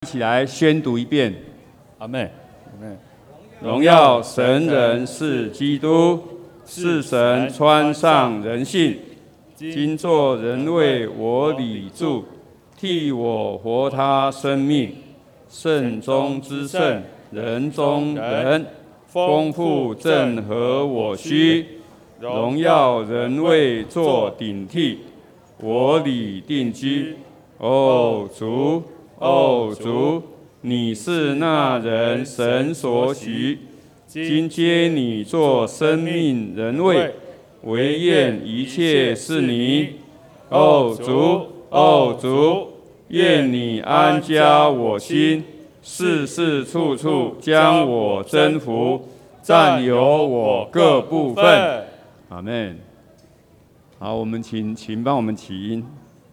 一起来宣读一遍， 阿妹， 荣耀神人是基督，是神穿上人性，今作人为我理住，替我活他生命，圣中之圣，人中人，丰富正合我需，荣耀人为作顶替，我理定居。哦主，哦主，你是那人神所许，今接你做生命人位，唯愿一切是你。哦主，哦主，愿你安家我心，事事处处将我征服，占有我各部分。阿们。好，我们请帮我们起音。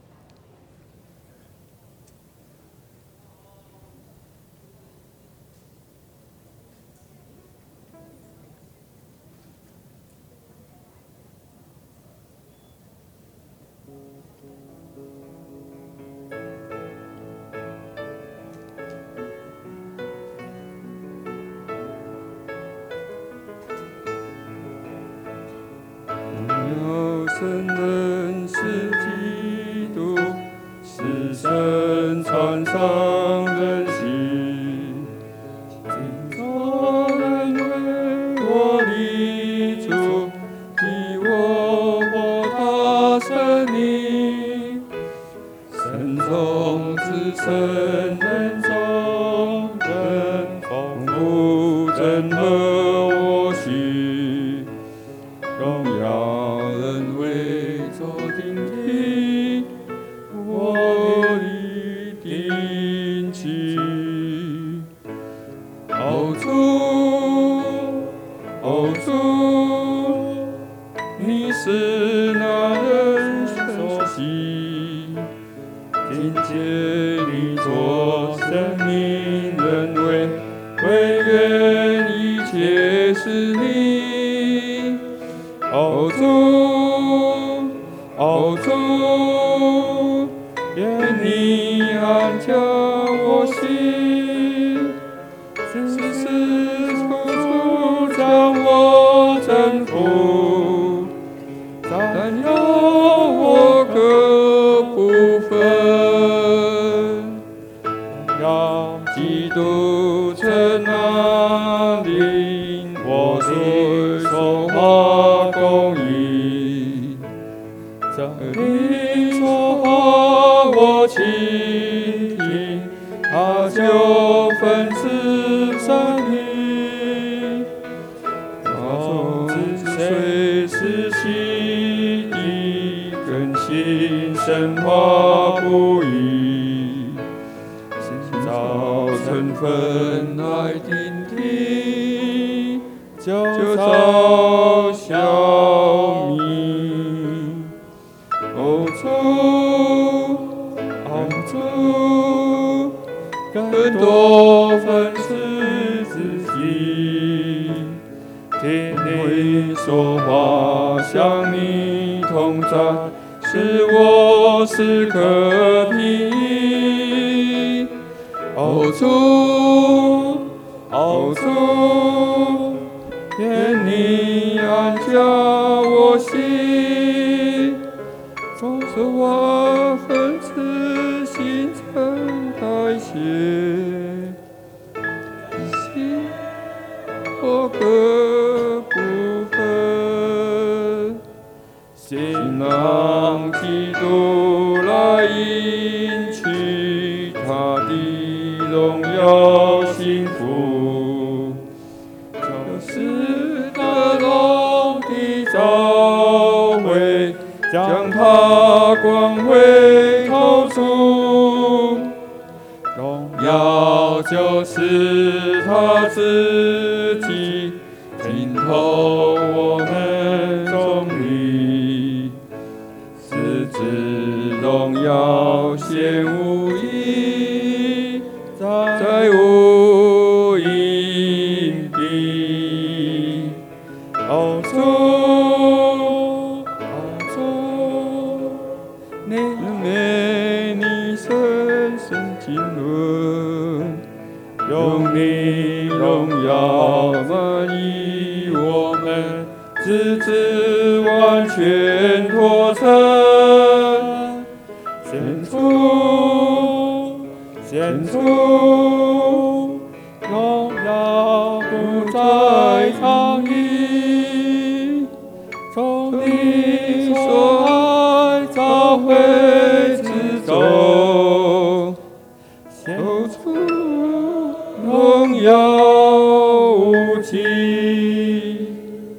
神人是基督，是神穿上人性，今作人为我立住，替我活他生命，神中之圣，人中人，丰富正合我需，荣耀人为作顶替，我理定居。哦主，哦主，你是那人所喜，今接你做生命人位，唯愿一切是你。哦主，哦主，愿你安家我心，时时处处将我征服，占有我各部分，让基督承那领我随所化公义，这领所化我倾听，他就分赐生命，他从随时洗涤更新神化不移，新造成分来顶替，就照小明。哦主，哦主，更多分赐自己，听你说话，向你同在，使我时刻平安。哦主，哦主，愿你安家我心，总是我分赐新陈代谢，心我各部分，新郎基督来迎娶他的荣耀幸福，就是得荣的召会，将他光辉透出，荣耀就是他自己，浸透我们中里，是指荣耀显无疑，在无隐蔽。哦主，哦主，你美你深深经纶， 你荣耀满溢我们，直至完全脱成。献出荣耀不再藏匿，从你所爱召会之中，献出荣耀无尽。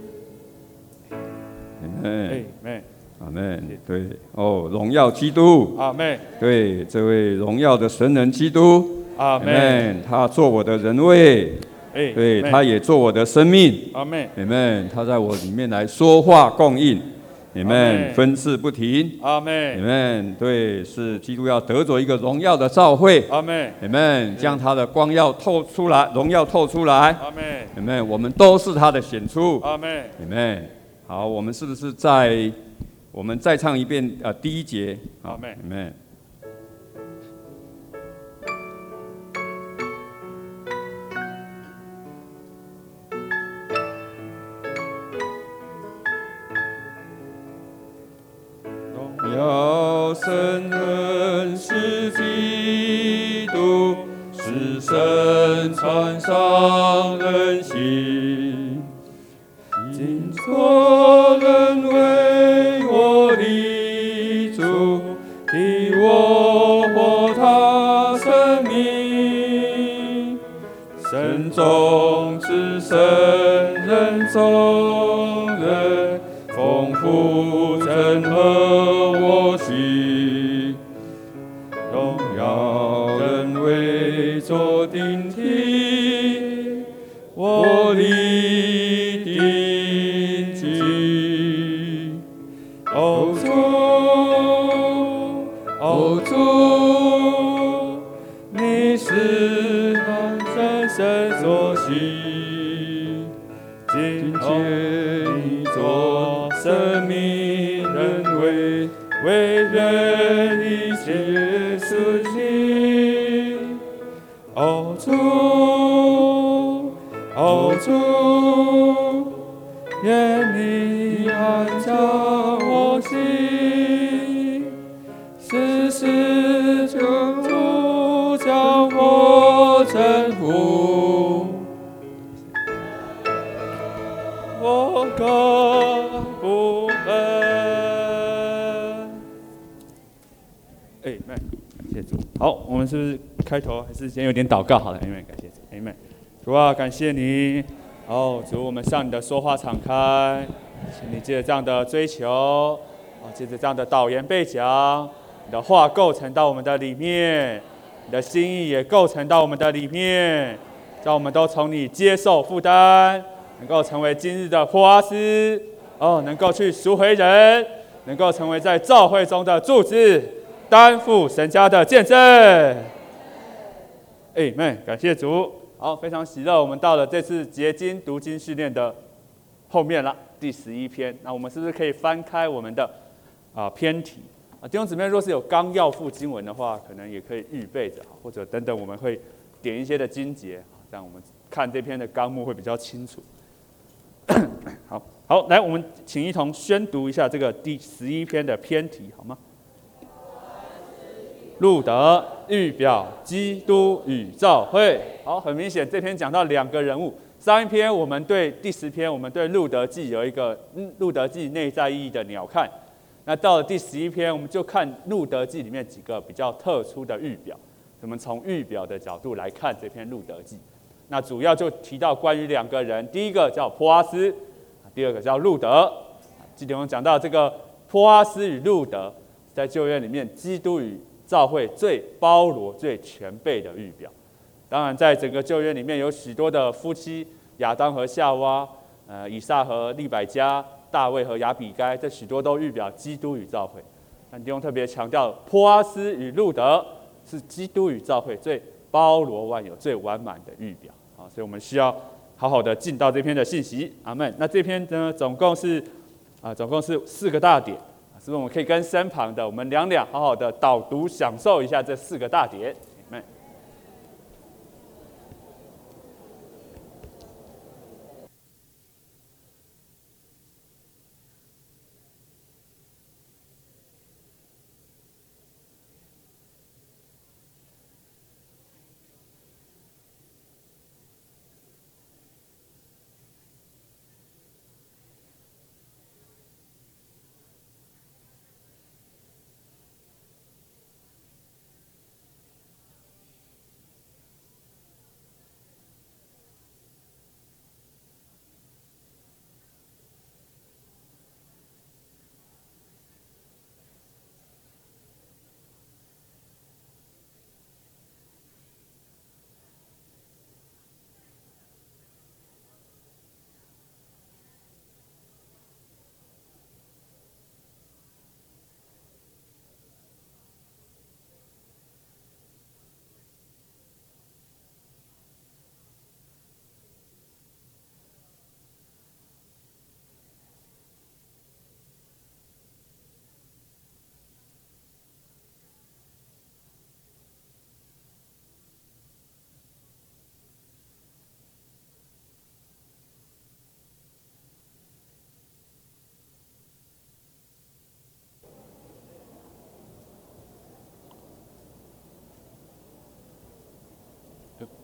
阿门。对哦，荣耀基督。 阿门。 对，这位荣耀的神人基督。 阿门。 他做我的人位。对，他也做我的生命。 阿门。 阿门。他在我里面来说话供应。阿门。分赐不停。 阿门。 阿门。对，是基督要得着一个荣耀的召会。 阿门。 阿门。将他的光耀透出来，荣耀透出来。 阿门。 阿门。我们都是他的显出。 阿门。 阿门。好，我们是不是我们再唱一遍第一节。 阿门。 阿门。荣耀神人是基督，是神穿上人心，今作人为我立主，替我活他生命。神中之神，人中人，丰富整合我心。荣耀人为作顶替，我立定睛。哦主，你是人生所喜，今天你做生命人为人一切顺心。哦主，愿你安照我心，时时主将我征服，我更不分。 感谢主。好，我们是不是开头还是先有点祷告好了？感谢主。主啊，感谢你。主，我们向你的说话敞开，请你借着这样的追求，借着这样的导言背讲，你的话构成到我们的里面，你的心意也构成到我们的里面，让我们都从你接受负担，能够成为今日的波阿斯，能够去赎回人，能够成为在召会中的柱子，担负神家的见证。感谢主。好，非常喜乐，我们到了这次结晶读经训练的后面了，第11篇。那我们是不是可以翻开我们的篇题？弟兄姊妹，若是有纲要附经文的话，可能也可以预备着，或者等等我们会点一些的经节，这样我们看这篇的纲目会比较清楚。好，来，我们请一同宣读一下这个第11篇的篇题，好吗？路德预表基督与召会。好，很明显，这篇讲到两个人物。上一篇我们对第10篇，我们对路德记有一个路德记内在意义的鸟看。那到了第11篇，我们就看路德记里面几个比较特殊的预表。我们从预表的角度来看这篇路德记。那主要就提到关于两个人，第一个叫波阿斯，第二个叫路德。记得我们讲到这个波阿斯与路德，在旧约里面，基督与召会最包罗、最全备的预表。当然，在整个旧约里面有许多的夫妻，亚当和夏娃，以撒和利百加，大卫和亚比该，这许多都预表基督与召会。但弟兄特别强调，波阿斯与路德是基督与召会最包罗万有、最完满的预表。所以我们需要好好的进到这篇的信息。阿们。那这篇呢，总共是4个大点。是不是我们可以跟身旁的我们两好好的导读，享受一下这4个大点？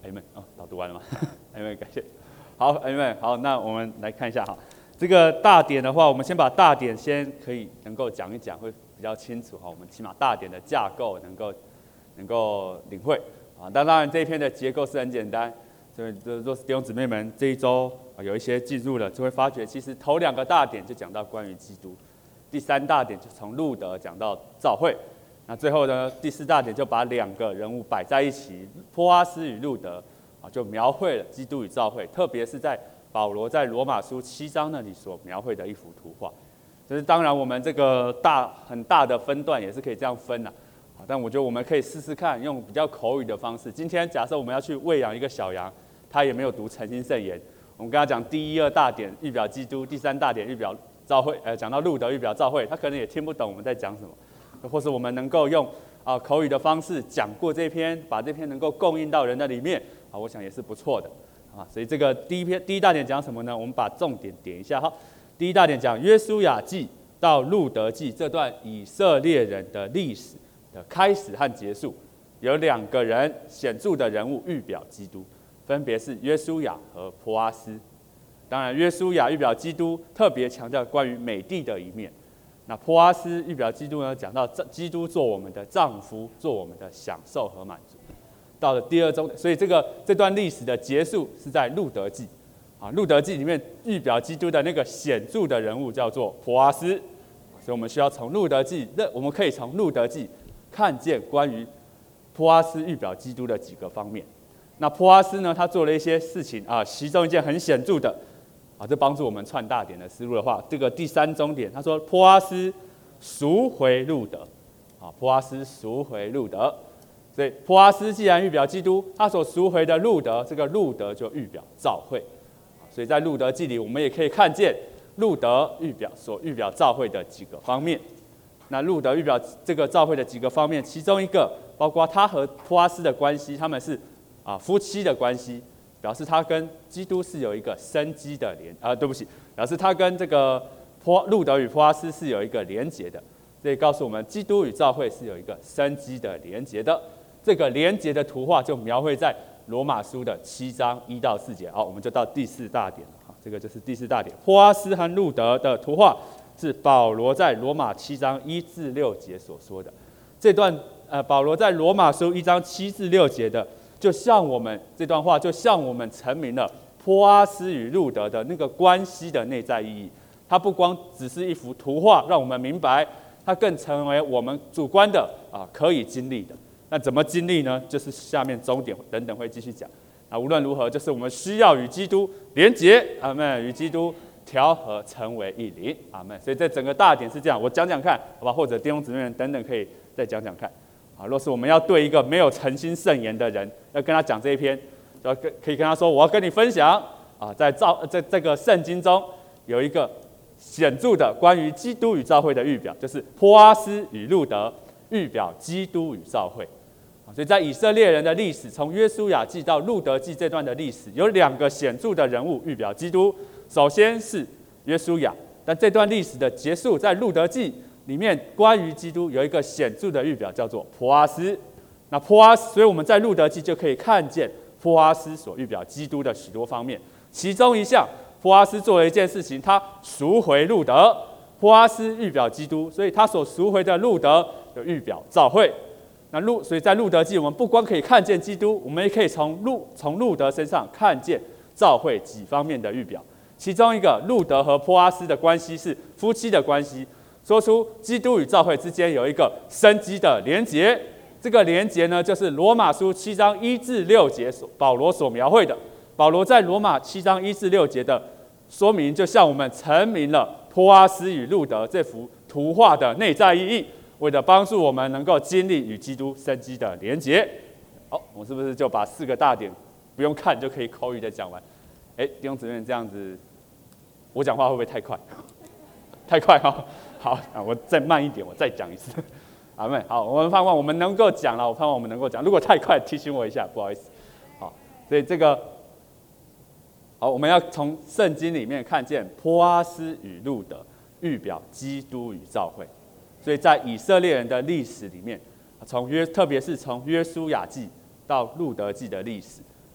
阿们导读完了吗？阿们感谢。好，阿们好，那我们来看一下哈，这个大点的话，我们先把大点先可以能够讲一讲，会比较清楚哈。我们起码大点的架构能够领会啊。当然这一篇的结构是很简单，所以若是弟兄姊妹们这一周有一些进入了，就会发觉其实头2个大点就讲到关于基督，第3大点就从路德讲到召会。那最后呢，第4大点就把2个人物摆在一起，波阿斯与路德就描绘了基督与召会，特别是在保罗在罗马书7章那里所描绘的一幅图画。就是当然我们这个很大的分段也是可以这样分但我觉得我们可以试试看，用比较口语的方式。今天假设我们要去喂养一个小羊，他也没有读诚心圣言，我们跟他讲第1、2大点预表基督，第3大点预表召会，讲到路德预表召会，他可能也听不懂我们在讲什么。或是我们能够用口语的方式讲过这篇，把这篇能够供应到人的里面我想也是不错的所以这个第一大点讲什么呢？我们把重点点一下哈。第1大点讲约书亚记到路德记这段以色列人的历史的开始和结束，有2个人显著的人物预表基督，分别是约书亚和波阿斯。当然，约书亚预表基督，特别强调关于美地的一面。那波阿斯预表基督呢，讲到基督做我们的丈夫，做我们的享受和满足。到了第2章，所以这段历史的结束是在路德记路德记里面预表基督的那个显著的人物叫做波阿斯，所以我们需要从路德记，我们可以从路德记看见关于波阿斯预表基督的几个方面。那波阿斯呢，他做了一些事情其中一件很显著的这帮助我们串大点的思路的话，这个第3中点，他说波阿斯赎回路德波阿斯赎回路德。所以波阿斯既然预表基督，他所赎回的路德，这个路德就预表召会。所以在路德记里，我们也可以看见路德预表召会的几个方面。那路德预表这个召会的几个方面，其中一个包括他和波阿斯的关系，他们是夫妻的关系，表示他跟基督是有一个生机的表示他跟这个路德与波阿斯是有一个连结的。这也告诉我们，基督与召会是有一个生机的连结的。这个连结的图画就描绘在罗马书的7章1到4节。好，我们就到第4大点了。这个就是第4大点，波阿斯和路德的图画是保罗在罗马7章1至6节所说的。这段保罗在罗马书1章7至6节的，就像我们这段话，就像我们阐明了波阿斯与路德的那个关系的内在意义。它不光只是一幅图画，让我们明白，它更成为我们主观的可以经历的。那怎么经历呢？就是下面终点等等会继续讲。无论如何，就是我们需要与基督连结，阿们，与基督调和成为一灵，阿们。所以这整个大点是这样，我讲讲看，好吧？或者弟兄姊妹们等等可以再讲讲看。若是我们要对一个没有诚心圣言的人，要跟他讲这一篇，可以跟他说，我要跟你分享在这个圣经中有一个显著的关于基督与召会的预表，就是波阿斯与路德预表基督与召会。所以在以色列人的历史，从约书亚记到路德记这段的历史，有2个显著的人物预表基督。首先是约书亚，但这段历史的结束，在路德记里面关于基督有一个显著的预表，叫做波阿斯。那波阿斯，所以我们在路德记就可以看见波阿斯所预表基督的许多方面。其中一项，波阿斯做了一件事情，他赎回路德。波阿斯预表基督，所以他所赎回的路德有预表召会。所以在路德记，我们不光可以看见基督，我们也可以从路德身上看见召会几方面的预表。其中一个，路德和波阿斯的关系是夫妻的关系，说出基督与召会之间有一个生机的连结。这个连结呢，就是罗马书7章1至6节保罗所描绘的。保罗在罗马7章1至6节的说明，就像我们阐明了波阿斯与路德这幅图画的内在意义，为了帮助我们能够经历与基督生机的连结。好，我们是不是就把4个大点不用看就可以口语的讲完？弟兄姊妹，这样子我讲话会不会太快？太快好，我再慢一点，我再讲一次。阿们。好，我们盼望我们能够讲了，我盼望我们能够讲。如果太快，提醒我一下，不好意思。好，所以这个好，我们要从圣经里面看见波阿斯与路德预表基督与召会。所以在以色列人的历史里面，特别是从约书亚记到路德记的历史，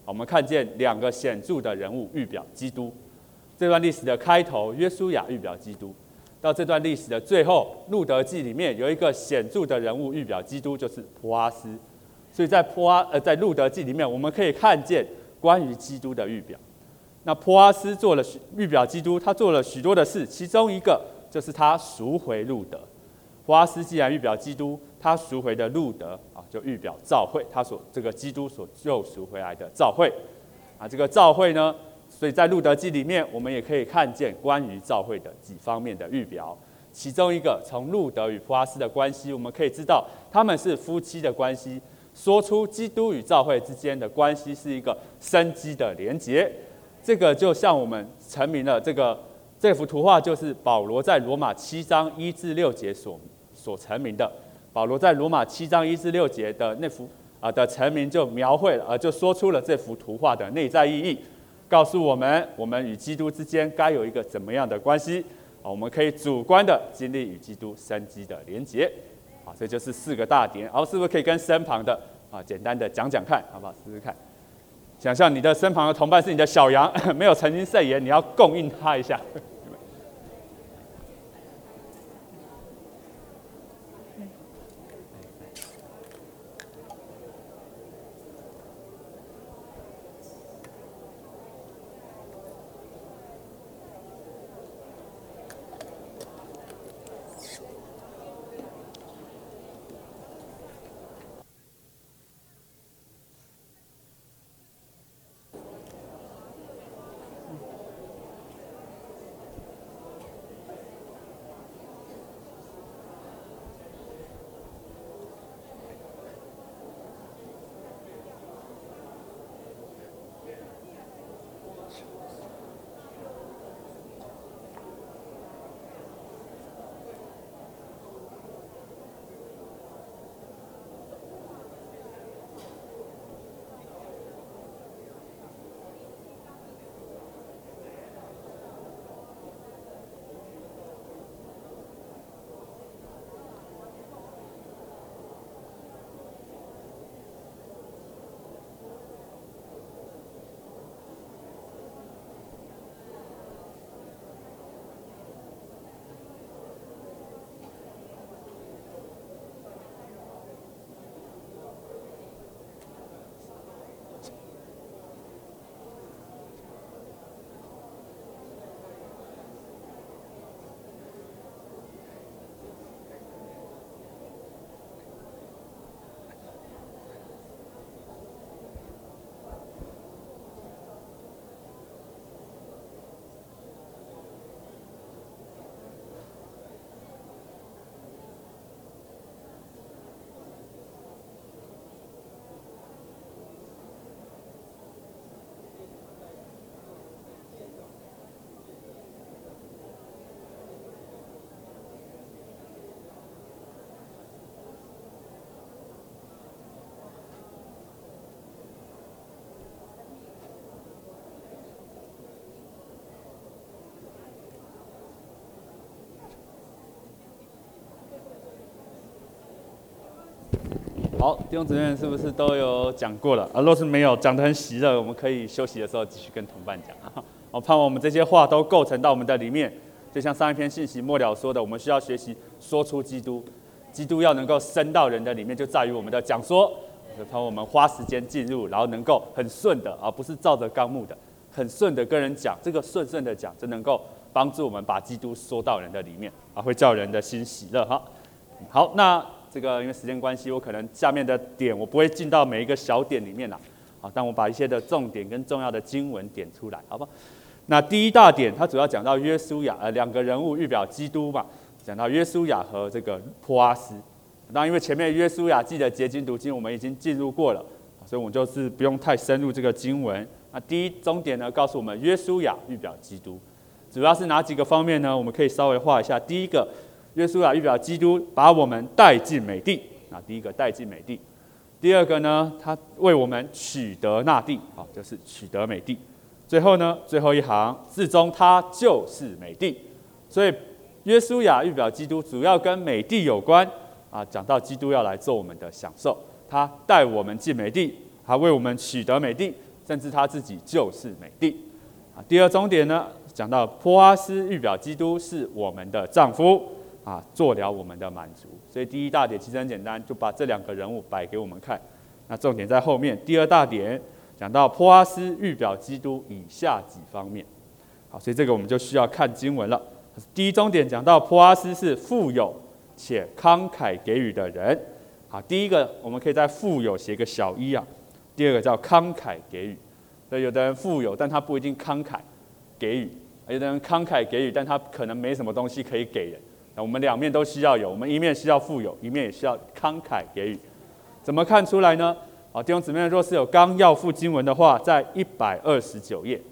我们看见两个显著的人物预表基督。这段历史的开头，约书亚预表基督；到这段历史的最后，路德记里面有一个显著的人物预表基督，就是波阿斯。所以在路德记里面，我们可以看见关于基督的预表。那波阿斯做了预表基督，他做了许多的事，其中一个就是他赎回路德。波阿斯既然预表基督，他赎回的路德就预表教会，他这个基督所救赎回来的教会这个教会呢，所以在路德记里面，我们也可以看见关于教会的几方面的预表。其中一个，从路德与波阿斯的关系，我们可以知道他们是夫妻的关系，说出基督与教会之间的关系是一个生机的连结。这个就像我们成名了，这幅图画就是保罗在罗马7章1至6节所成名的。保罗在罗马7章1至6节的那幅的成名，就描绘了就说出了这幅图画的内在意义，告诉我们与基督之间该有一个怎么样的关系我们可以主观的经历与基督生机的连结这就是4个大点。是不是可以跟身旁的简单的讲讲看，好不好？试试看。想象你的身旁的同伴是你的小羊，没有曾经肾炎，你要供应他一下。好，弟兄姊妹是不是都有讲过了若是没有讲得很喜乐，我们可以休息的时候继续跟同伴讲我盼望我们这些话都构成到我们的里面，就像上一篇信息末了说的，我们需要学习说出基督。基督要能够深到人的里面，就在于我们的讲说。盼望我们花时间进入，然后能够很顺的，而不是照着纲目的，很顺的跟人讲。这个顺的讲，就能够帮助我们把基督说到人的里面会叫人的心喜乐好，那这个因为时间关系，我可能下面的点我不会进到每一个小点里面但我把一些的重点跟重要的经文点出来，好不好？那第一大点，它主要讲到约书亚两个人物预表基督嘛，讲到约书亚和这个波阿斯。那因为前面约书亚记的结晶读经我们已经进入过了，所以我们就是不用太深入这个经文。那第一重点呢，告诉我们约书亚预表基督，主要是哪几个方面呢？我们可以稍微画一下。第一个，约书亚预表基督，把我们带进美地。第一个带进美地。第二个呢，他为我们取得那地，就是取得美地。最后呢，最后一行，至终他就是美地。所以约书亚预表基督，主要跟美地有关讲到基督要来做我们的享受，他带我们进美地，他为我们取得美地， 甚至他自己就是美帝。第二终点呢，讲到波阿斯预表基督是我们的丈夫，做了我们的满足。所以第一大点其实很简单，就把这两个人物摆给我们看。那重点在后面，第二大点讲到波阿斯预表基督以下几方面。好，所以这个我们就需要看经文了。第一终点讲到波阿斯是富有且慷慨给予的人。好，第一个我们可以在富有写个小一啊。第二个叫慷慨给予。所以有的人富有，但他不一定慷慨给予；有的人慷慨给予，但他可能没什么东西可以给人。那我们两面都需要有，我们一面需要富有，一面也需要慷慨给予。怎么看出来呢？弟兄姊妹，若是有纲要附经文的话，在129页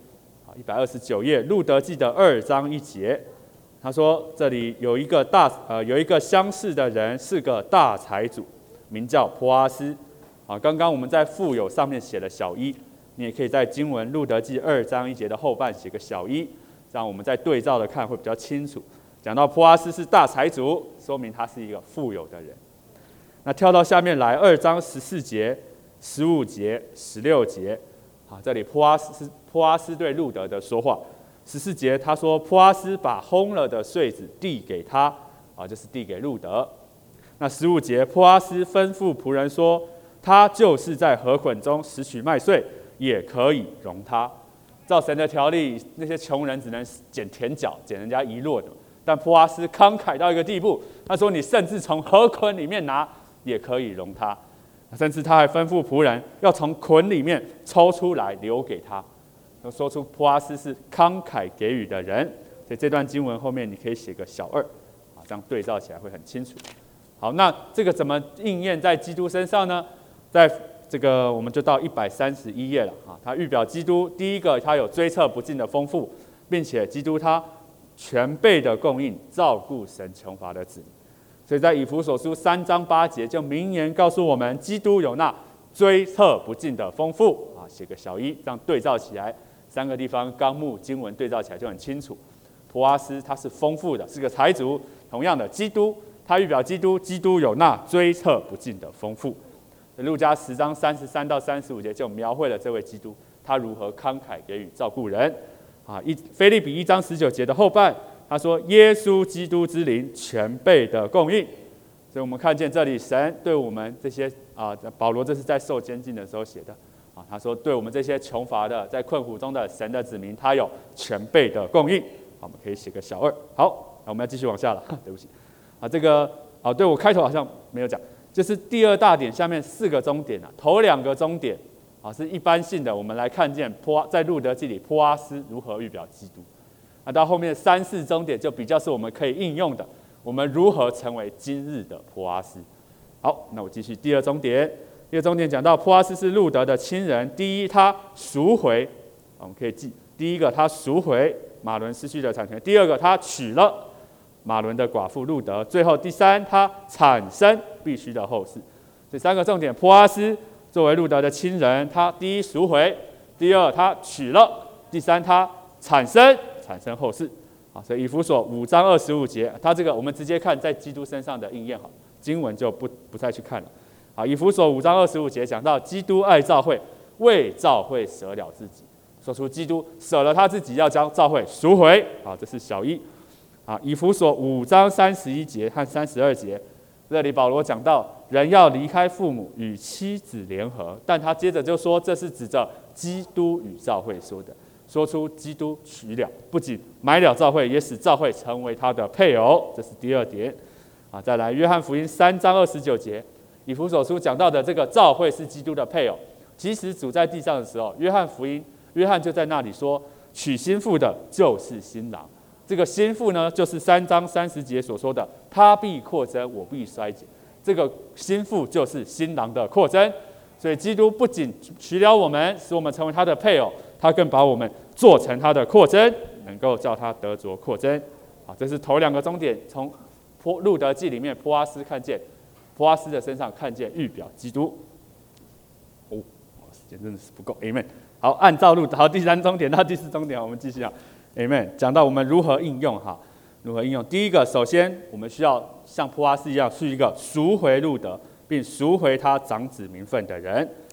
，129页路德记的2章1节，他说这里有一个相似的人，是个大财主，名叫波阿斯。刚刚我们在富有上面写了小一，你也可以在经文路德记2章1节的后半写个小一，这样我们在对照的看会比较清楚。讲到波阿斯是大财主，说明他是一个富有的人。那跳到下面来，2章14节、15节、16节，这里波阿斯对路德的说话。14节他说波阿斯把烘了的穗子递给他，就是递给路德。那15节波阿斯吩咐仆人说，他就是在禾捆中拾取麦穗，也可以容他。照神的条例，那些穷人只能捡田角，捡人家遗落的。但波阿斯慷慨到一个地步，他说：“你甚至从禾捆里面拿，也可以容他。”甚至他还吩咐仆人要从捆里面抽出来留给他，说出波阿斯是慷慨给予的人。所以这段经文后面你可以写个小2，这样对照起来会很清楚。好，那这个怎么应验在基督身上呢？在这个我们就到131页了他预表基督，第一个他有追测不尽的丰富，并且基督他全备的供应，照顾神穷乏的子民。所以在以弗所书3章8节就明言告诉我们，基督有那追测不尽的丰富写个小一，这样对照起来3个地方纲目经文对照起来就很清楚。波阿斯他是丰富的，是个财主。同样的，基督他预表基督，基督有那追测不尽的丰富。路加10章33到35节就描绘了这位基督他如何慷慨给予照顾人。腓立比1章19节的后半，他说耶稣基督之灵全备的供应。所以我们看见这里神对我们这些保罗这是在受监禁的时候写的他说对我们这些穷乏的在困苦中的神的子民，他有全备的供应。我们可以写个小2。好，那我们要继续往下了。对不起这个对我开头好像没有讲，就是第二大点下面4个终点头2个终点是一般性的，我们来看见在路德记里波阿斯如何预表基督。到后面3、4终点就比较是我们可以应用的，我们如何成为今日的波阿斯。好，那我继续第2终点。第2终点讲到波阿斯是路德的亲人，第一他赎回，我们可以记，第一个他赎回马伦失去的产权，第二个他娶了马伦的寡妇路德，最后第3他产生必须的后事。这3个重点，波阿斯作为路德的亲人，他第一赎回，第二他娶了，第3他产生后事。所以以弗所5章25节，他这个我们直接看在基督身上的应验，经文就不再去看了。以弗所5章25节讲到基督爱教会，为教会舍了自己，说出基督舍了他自己，要将教会赎回。这是小一。以弗所5章31节和32节，这里保罗讲到人要离开父母与妻子联合，但他接着就说这是指着基督与教会说的，说出基督娶了，不仅买了教会，也使教会成为他的配偶。这是第2点。再来约翰福音3章29节，以弗所书讲到的这个教会是基督的配偶。其实主在地上的时候，约翰就在那里说，娶新妇的就是新郎。这个新妇呢，就是3章30节所说的，他必扩增，我必衰减。这个新妇就是新郎的扩增。所以基督不仅娶了我们，使我们成为他的配偶，他更把我们做成他的扩增，能够叫他得着扩增。这是头2个终点，从路德记里面波阿斯的身上看见预表基督。时间真的是不够 ，Amen。好，按照好第3终点到第4终点，我们继续Amen。讲到我们如何应用第一个，首先我们需要像波阿斯一样，是一个赎回路德，并赎回他长子名分的人。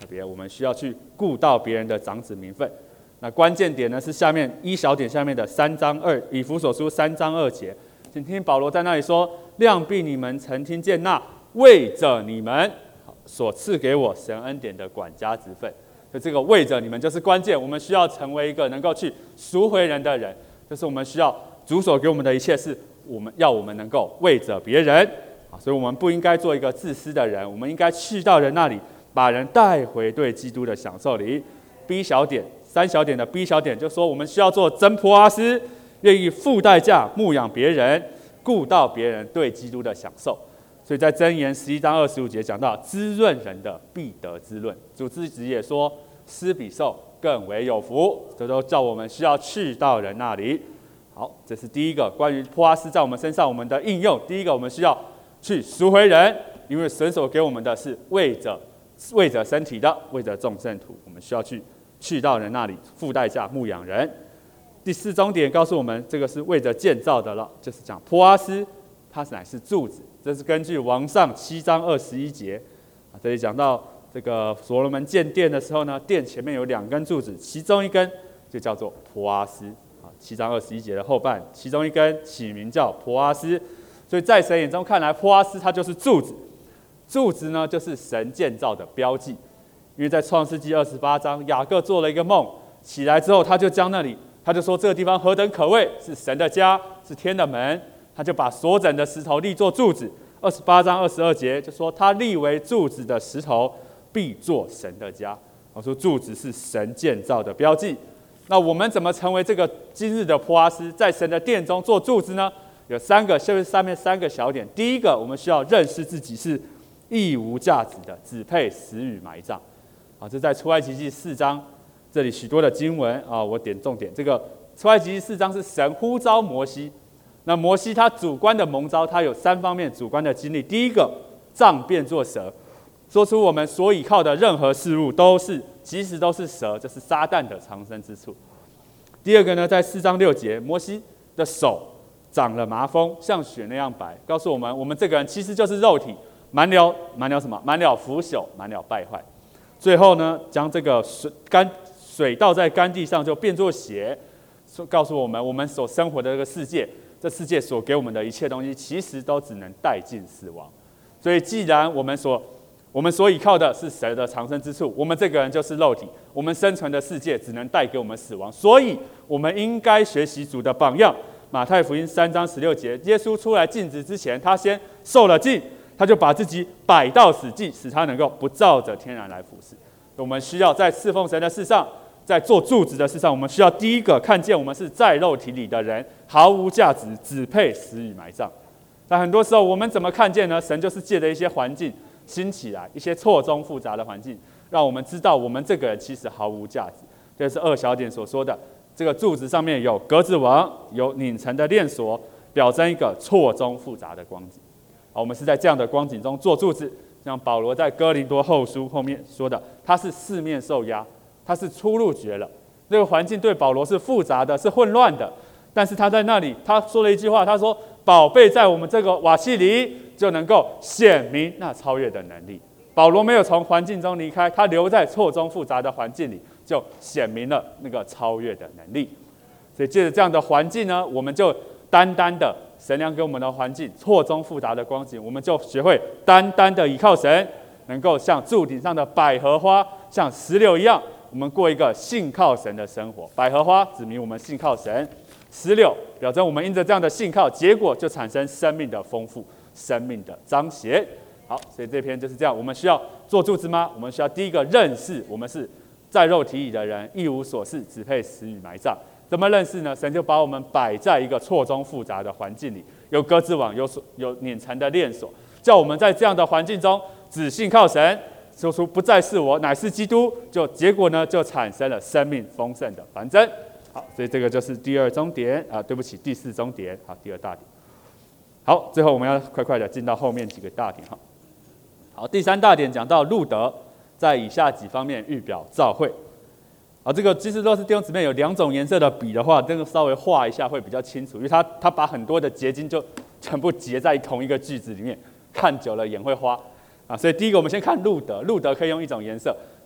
特别我们需要去顾到别人的长子名分。那关键点呢是下面一小点下面的以弗所书3章2节，请听保罗在那里说：量必你们曾听见那为着你们所赐给我神恩典的管家职分。所以这个为着你们就是关键，我们需要成为一个能够去赎回人的人，就是我们需要主所给我们的一切是我们能够为着别人，所以我们不应该做一个自私的人，我们应该去到人那里，把人带回对基督的享受里。B 小点3小点的 B 小点就说我们需要做真波阿斯，愿意付代价牧养别人，顾到别人对基督的享受。所以在箴言11章25节讲到，滋润人的必得滋润。主自己也说，施比受更为有福。这都叫我们需要去到人那里。好，这是第一个关于波阿斯在我们身上我们的应用。第一个，我们需要去赎回人，因为神所给我们的是为着身体的，为着众圣徒，我们需要去到人那里，付代价牧养人。第4重点告诉我们，这个是为着建造的了，就是讲波阿斯，他乃是柱子。这是根据王上7章21节，这里讲到这个所罗门建殿的时候呢，殿前面有2根柱子，其中一根就叫做波阿斯。7章21节的后半，其中一根起名叫波阿斯。所以在神眼中看来，波阿斯它就是柱子。柱子呢，就是神建造的标记。因为在创世纪28章，雅各做了一个梦，起来之后，他就说这个地方何等可畏，是神的家，是天的门。他就把所整的石头立作柱子。28章22节就说，他立为柱子的石头，必作神的家。我说柱子是神建造的标记。那我们怎么成为这个今日的波阿斯，在神的殿中做柱子呢？有就是上面3个小点。第一个，我们需要认识自己是一无价值的，只配死与埋葬。这在出埃及记4章，这里许多的经文我点重点。这个出埃及记4章是神呼召摩西。那摩西他主观的蒙召，他有3方面主观的经历。第一个，杖变作蛇，说出我们所倚靠的任何事物其实都是蛇，这是撒旦的藏身之处。第二个呢，在4章6节，摩西的手长了麻风，像雪那样白，告诉我们，我们这个人其实就是肉体，满了什么？满了腐朽，满了败坏。最后呢，将这个水倒在干地上，就变作血，告诉我们，我们所生活的这个世界，这世界所给我们的一切东西，其实都只能带进死亡。所以，既然我们所倚靠的是神的藏身之处，我们这个人就是肉体，我们生存的世界只能带给我们死亡，所以我们应该学习主的榜样。马太福音3章16节，耶稣出来禁止之前，他先受了禁，他就把自己摆到死地，使他能够不照着天然来服侍。我们需要在侍奉神的事上，在做柱子的事上，我们需要第一个看见我们是在肉体里的人，毫无价值，只配死与埋葬。但很多时候我们怎么看见呢？神就是借着一些环境兴起来，一些错综复杂的环境，让我们知道我们这个人其实毫无价值。这是2小点所说的，这个柱子上面有格子网，有拧成的链锁，表征一个错综复杂的光景。我们是在这样的光景中做柱子，像保罗在哥林多后书后面说的，他是四面受压，他是出入绝了。这个环境对保罗是复杂的，是混乱的，但是他在那里，他说了一句话，他说：“宝贝在我们这个瓦器里，就能够显明那超越的能力。”保罗没有从环境中离开，他留在错综复杂的环境里，就显明了那个超越的能力。所以借着这样的环境呢，我们就单单的神量给我们的环境，错综复杂的光景，我们就学会单单的依靠神，能够像柱顶上的百合花，像石榴一样，我们过一个信靠神的生活。百合花指明我们信靠神，石榴表征我们因着这样的信靠，结果就产生生命的丰富，生命的彰显。好，所以这篇就是这样。我们需要做柱子吗？我们需要第一个认识，我们是在肉体里的人，一无所事，只配死与埋葬。怎么认识呢？神就把我们摆在一个错综复杂的环境里，有鸽子网，有拧成的链锁，叫我们在这样的环境中只信靠神，说出不再是我，乃是基督。结果呢，就产生了生命丰盛的繁增。好，所以这个就是第2重点第4重点。好，第2大点。好，最后我们要快快的进到后面几个大点哈。好，第3大点讲到路德在以下几方面预表教会。这个其实若是弟兄姊妹有2种颜色的笔的话，这个稍微画一下会比较清楚，因为他把很多的结晶就全部结在同一个句子里面，看久了眼会花所以第一个我们先看路德，路德可以用1种颜色，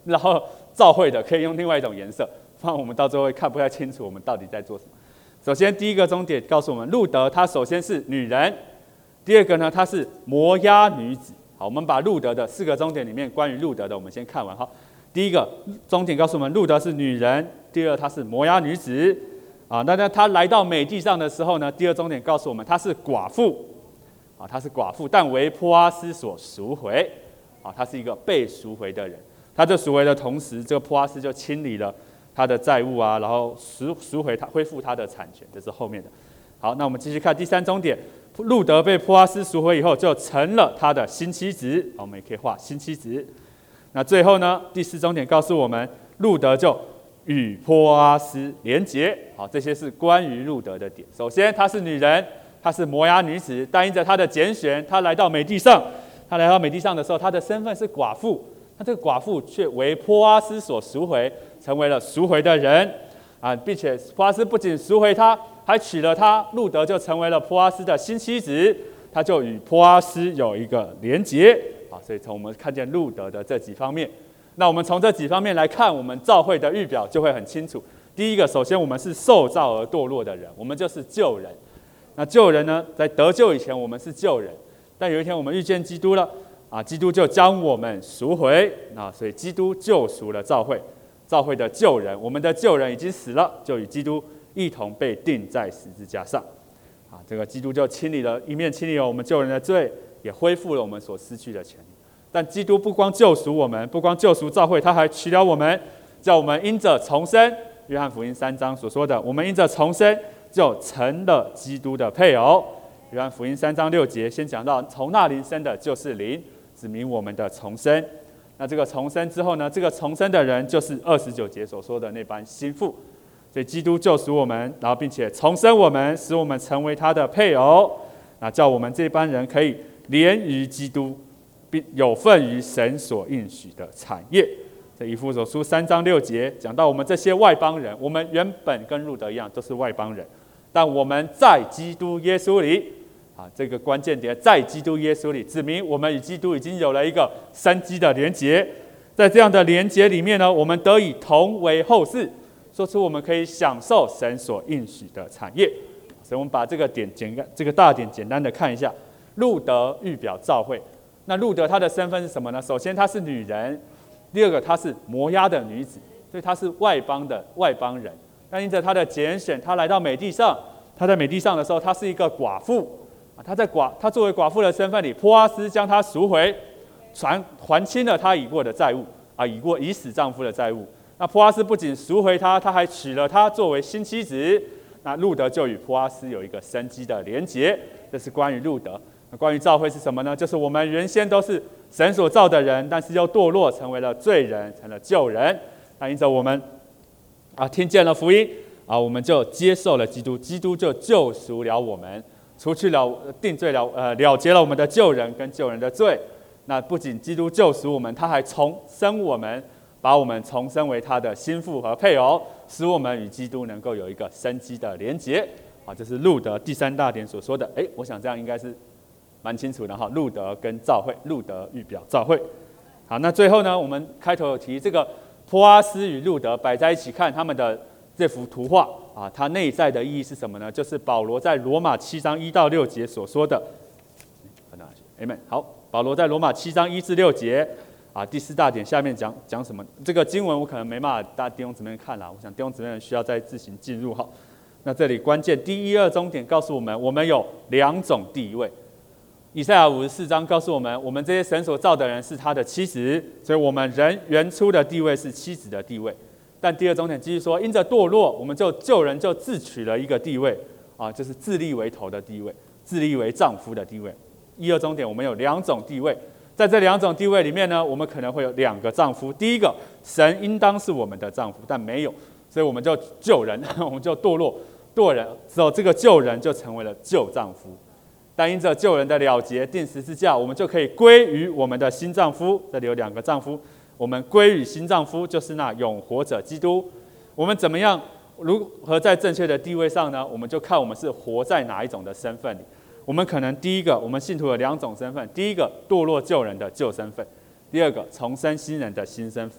然后教会的可以用另外一种颜色，不然我们到最后会看不太清楚我们到底在做什么。首先，第一个终点告诉我们，路德她首先是女人；第二个呢，她是摩押女子。好，我们把路德的4个终点里面关于路德的，我们先看完。好，第一个终点告诉我们，路德是女人；第二，她是摩押女子。啊，那她来到美地上的时候呢，第二终点告诉我们，她是寡妇。啊，她是寡妇，但为波阿斯所赎回。啊，她是一个被赎回的人。她在赎回的同时，这个波阿斯就清理了他的债务啊，然后赎回他，恢复他的产权，这是后面的。好，那我们继续看第3终点，路德被波阿斯赎回以后，就成了他的新妻子。好，我们也可以画新妻子。那最后呢，第4终点告诉我们，路德就与波阿斯连结。好，这些是关于路德的点。首先，她是女人，她是摩押女子，但因着她的拣选，她来到美地上。她来到美地上的时候，她的身份是寡妇。那这个寡妇却为波阿斯所赎回，成为了赎回的人啊，并且波阿斯不仅赎回她，还娶了她，路德就成为了波阿斯的新妻子，他就与波阿斯有一个连结啊。所以从我们看见路德的这几方面，那我们从这几方面来看，我们教会的预表就会很清楚。第一个，首先我们是受造而堕落的人，我们就是旧人。那旧人呢，在得救以前，我们是旧人，但有一天我们遇见基督了。啊，基督就将我们赎回，那所以基督救赎了教会，教会的旧人，我们的旧人已经死了，就与基督一同被钉在十字架上。啊，这个基督就清理了我们旧人的罪，也恢复了我们所失去的权利。但基督不光救赎我们，不光救赎教会，他还娶了我们，叫我们因着重生。约翰福音3章所说的，我们因着重生就成了基督的配偶。约翰福音3章6节先讲到，从那灵生的就是灵，指明我们的重生。那这个重生之后呢，这个重生的人就是29节所说的那般新妇。所以基督救赎我们，然后并且重生我们，使我们成为他的配偶，那叫我们这班人可以连于基督，并有份于神所应许的产业。这以弗所书3章6节讲到，我们这些外邦人，我们原本跟路德一样都是外邦人，但我们在基督耶稣里。啊，这个关键点在基督耶稣里，指明我们与基督已经有了一个生机的连结。在这样的连结里面呢，我们得以同为后世，说出我们可以享受神所应许的产业。所以我们把这个大点简单的看一下。路德预表教会，那路德她的身份是什么呢？首先她是女人，第二个她是摩押的女子，所以她是外邦人。但因着她的拣选，她来到美地上，她在美地上的时候，她是一个寡妇。她作为寡妇的身份里，波阿斯将她赎回，还清了她已过的债务啊，已死丈夫的债务。那波阿斯不仅赎回她，他还娶了她作为新妻子。那路德就与波阿斯有一个生机的连结。这是关于路德。那关于教会是什么呢？就是我们原先都是神所造的人，但是又堕落成为了罪人，成了旧人。那因着我们听见了福音啊，我们就接受了基督，基督就救赎了我们。除去了定罪了结了我们的旧人跟旧人的罪。那不仅基督救赎我们，他还重生我们，把我们重生为他的心腹和配偶，使我们与基督能够有一个生机的连结。好，这是路德第3大点所说的。我想这样应该是蛮清楚的哈。路德跟教会，路德预表教会。好，那最后呢，我们开头有提这个波阿斯与路德摆在一起看他们的这幅图画啊，它内在的意义是什么呢？就是保罗在罗马7章1到6节所说的。Amen。好，保罗在罗马7章1至6节啊，第4大点下面讲什么？这个经文我可能没办法大弟兄姊妹看了，我想弟兄姊妹需要再自行进入哈。那这里关键第1、2终点告诉我们，我们有2种地位。以赛亚54章告诉我们，我们这些神所造的人是他的妻子，所以我们人原初的地位是妻子的地位。但第2终点继续说，因着堕落，我们旧人就自取了一个地位啊，就是自立为头的地位，自立为丈夫的地位。1、2终点我们有2种地位，在这2种地位里面呢，我们可能会有2个丈夫。第一个，神应当是我们的丈夫，但没有，所以我们就旧人，我们就堕人之后，这个旧人就成为了旧丈夫。但因着旧人的了结，钉十字架，我们就可以归于我们的新丈夫。这里有2个丈夫。我们归于新丈夫，就是那永活者基督。我们怎么样？如何在正确的地位上呢？我们就看我们是活在哪一种的身份里。我们可能第一个，我们信徒有2种身份：第一个，堕落旧人的旧身份；第二个，重生新人的新身份。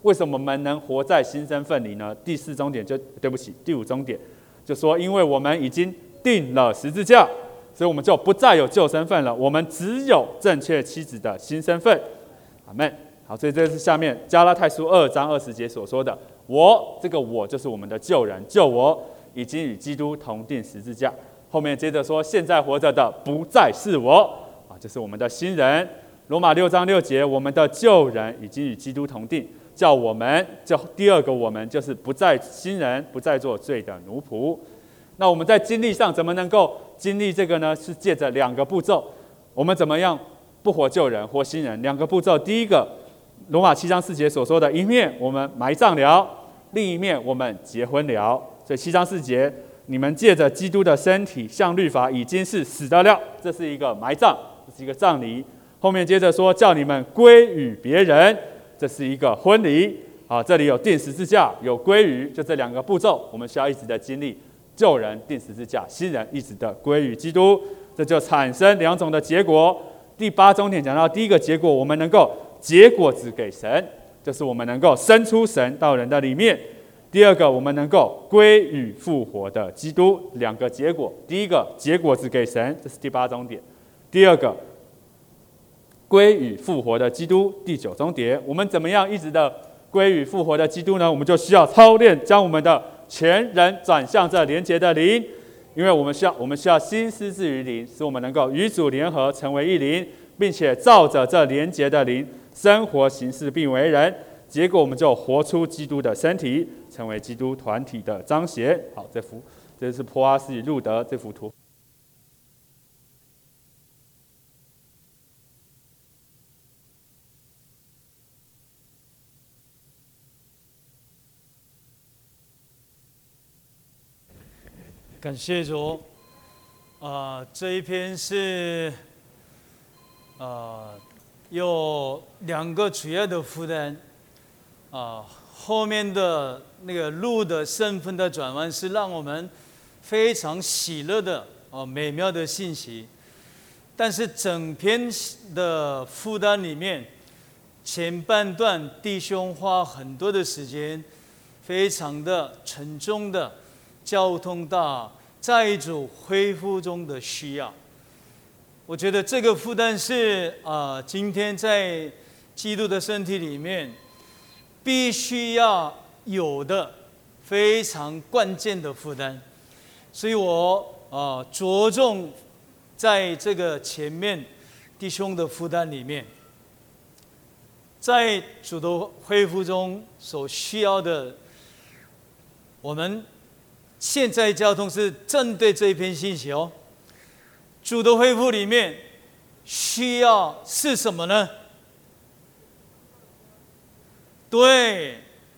为什么我们能活在新身份里呢？第5终点就说，因为我们已经定了十字架，所以我们就不再有旧身份了，我们只有正确妻子的新身份。阿们。好，所以这是下面加拉太书2章20节所说的，这个我就是我们的旧人，旧我已经与基督同定十字架。后面接着说，现在活着的不再是我，就是我们的新人。罗马6章6节，我们的旧人已经与基督同定，叫第二个我们就是不再新人，不再做罪的奴仆。那我们在经历上怎么能够经历这个呢？是借着2个步骤。我们怎么样不活旧人，活新人？2个步骤。第一个，罗马7章4节所说的，一面我们埋葬了，另一面我们结婚了。所以7章4节，你们借着基督的身体，像律法已经是死的了，这是一个埋葬，这是一个葬礼。后面接着说，叫你们归与别人，这是一个婚礼。这里有定十字架，有归于，就这2个步骤，我们需要一直的经历。旧人定十字架，新人一直的归于基督，这就产生2种的结果。第8终点讲到，第一个结果，我们能够结果子给神，就是我们能够生出神到人的里面。第二个，我们能够归与复活的基督。2个结果，第一个结果子给神，这是第8终点；第二个归与复活的基督，第9终点。我们怎么样一直的归与复活的基督呢？我们就需要操练，将我们的全人转向这连结的灵，因为我们需要心思志于灵，使我们能够与主联合，成为一灵，并且照着这连结的灵生活行事并为人，结果我们就活出基督的身体，成为基督团体的彰显。好，这是波阿斯与路德这幅图。 感谢主，这一篇是有2个主要的负担，后面的那个路的身份的转换是让我们非常喜乐的美妙的信息，但是整篇的负担里面，前半段弟兄花很多的时间，非常的沉重的交通到在主恢复中的需要。我觉得这个负担是今天在基督的身体里面必须要有的非常关键的负担，所以我着重在这个前面弟兄的负担里面，在主的恢复中所需要的，我们现在交通是针对这一篇信息哦。主的恢复里面需要是什么呢？对，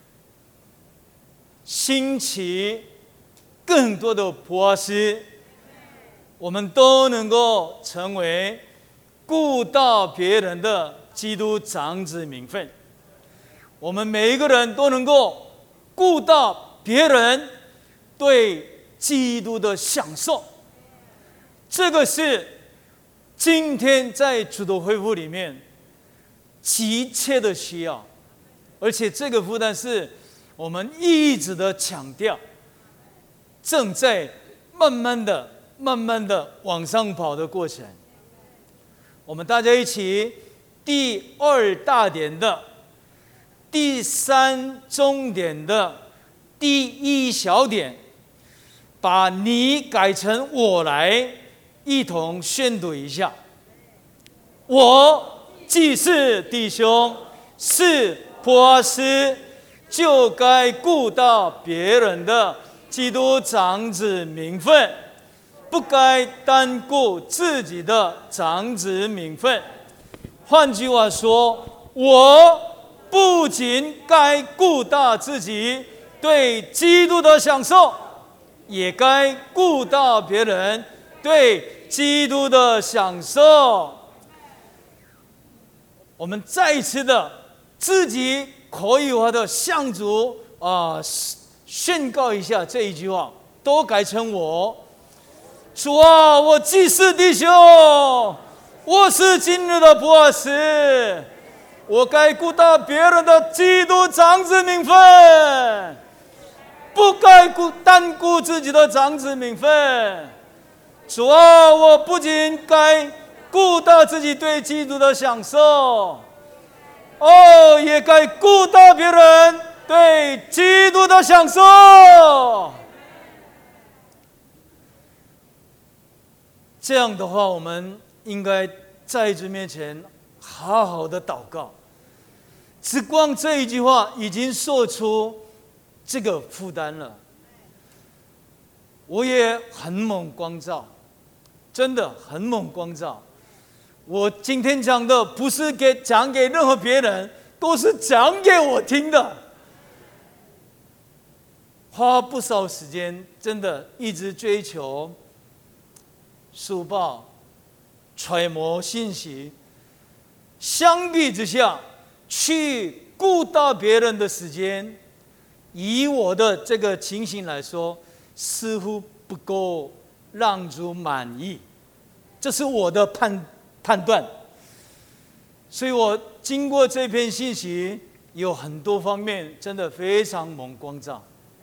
兴起更多的波阿斯，我们都能够成为顾到别人的基督长子名分。我们每一个人都能够顾到别人对基督的享受，这个是今天在主的恢复里面急切的需要，而且这个负担是我们一直的强调，正在慢慢的往上跑的过程。我们大家一起第2大点的第3终点的第1小点，把你改成我来，一同宣读一下。我既是弟兄，是波阿斯，就该顾到别人的基督长子名分，不该单顾自己的长子名分。换句话说，我不仅该顾到自己对基督的享受，也该顾到别人对基督的享受。我们再一次的自己口语化的向主宣告一下这一句话，都改成我。主啊，我既是弟兄，我是今日的波阿斯， 我该顾到别人的基督长子名分，不该单顾自己的长子名分。主啊，我不仅该顾到自己对基督的享受，也该顾到别人对基督的享受。这样的话，我们应该在主面前好好的祷告。只光这一句话已经说出这个负担了。我也很猛光照，真的很猛光照。我今天讲的不是讲给任何别人，都是讲给我听的。花不少时间，真的一直追求书报、揣摩信息。相比之下，去顾到别人的时间，以我的这个情形来说，似乎不够让主满意，这是我的判断。所以我经过这篇信息，有很多方面真的非常猛光照。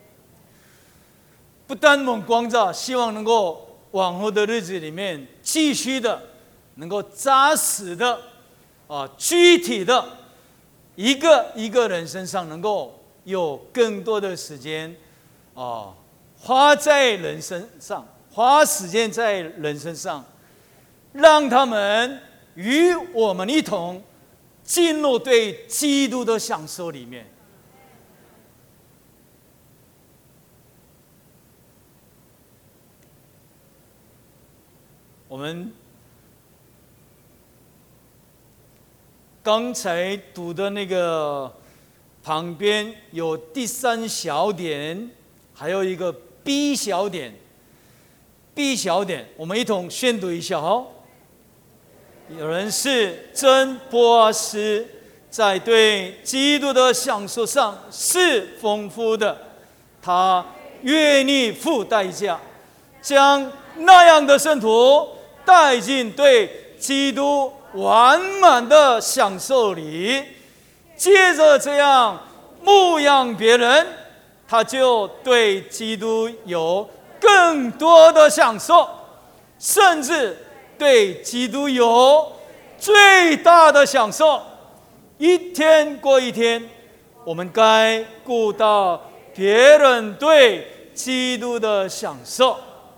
不但猛光照，希望能够往后的日子里面继续的能够扎实的具体的一个人身上能够有更多的时间花在人身上，花时间在人身上，让他们与我们一同进入对基督的享受里面。我们刚才读的那个旁边有第3小点，还有一个 B 小点。B 小点，我们一同宣读一下有人是真波阿斯，在对基督的享受上是丰富的，他愿意付代价，将那样的圣徒带进对基督完满的享受里，接着这样牧养别人，他就对基督有更多的享受，甚至对基督有最大的享受。一天过一天，我们该顾到别人对基督的享受。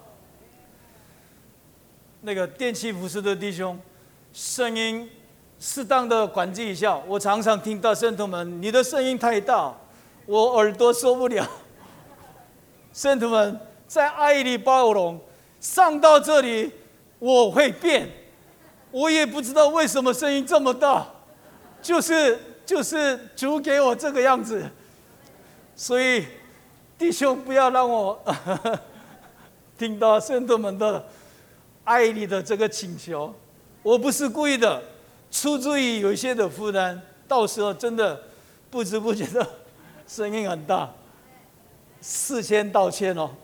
那个电气服饰的弟兄，声音适当的管制一下。我常常听到圣徒们，你的声音太大，我耳朵受不了。圣徒们，在爱里包容，上到这里我会变，我也不知道为什么声音这么大，就是主给我这个样子。所以弟兄不要让我听到圣徒们的爱你的这个请求，我不是故意的，出自于有一些的负担，到时候真的不知不觉的声音很大，事先道歉哦。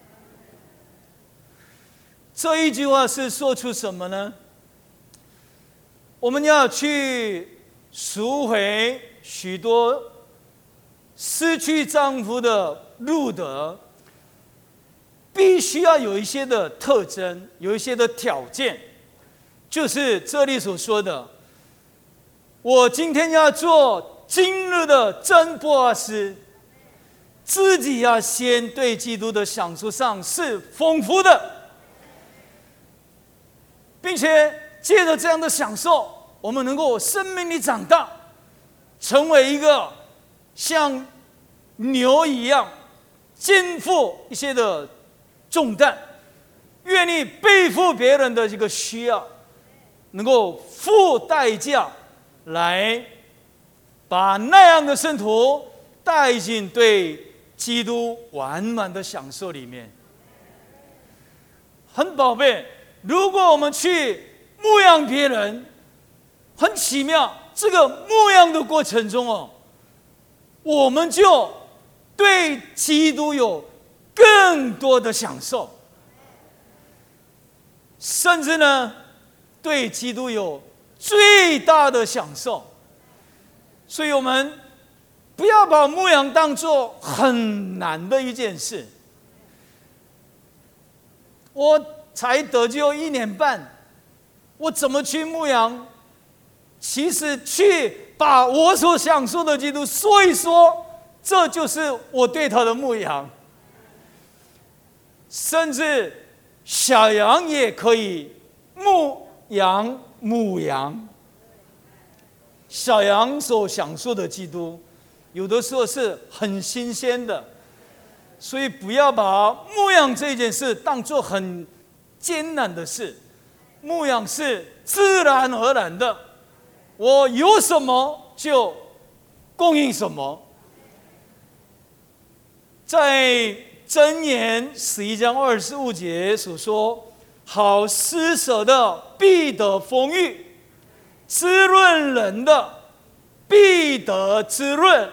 这一句话是说出什么呢？我们要去赎回许多失去丈夫的路德，必须要有一些的特征，有一些的条件，就是这里所说的，我今天要做今日的真波阿斯，自己要先对基督的享受上是丰富的，并且借着这样的享受，我们能够生命里长大，成为一个像牛一样肩负一些的重担，愿意背负别人的这个需要，能够付代价来把那样的圣徒带进对基督完满的享受里面。很宝贝，如果我们去牧养别人，很奇妙，这个牧养的过程中我们就对基督有更多的享受，甚至呢，对基督有最大的享受。 所以我们不要把牧养当作很难的一件事。我才得救1年半，我怎么去牧养？其实去把我所享受的基督说一说，这就是我对他的牧养。甚至小羊也可以牧羊。小羊所享受的基督，有的时候是很新鲜的，所以不要把牧养这件事当作很艰难的事。牧养是自然而然的，我有什么就供应什么。在箴言11章25节所说：“好施舍的必得丰裕，滋润人的必得滋润。”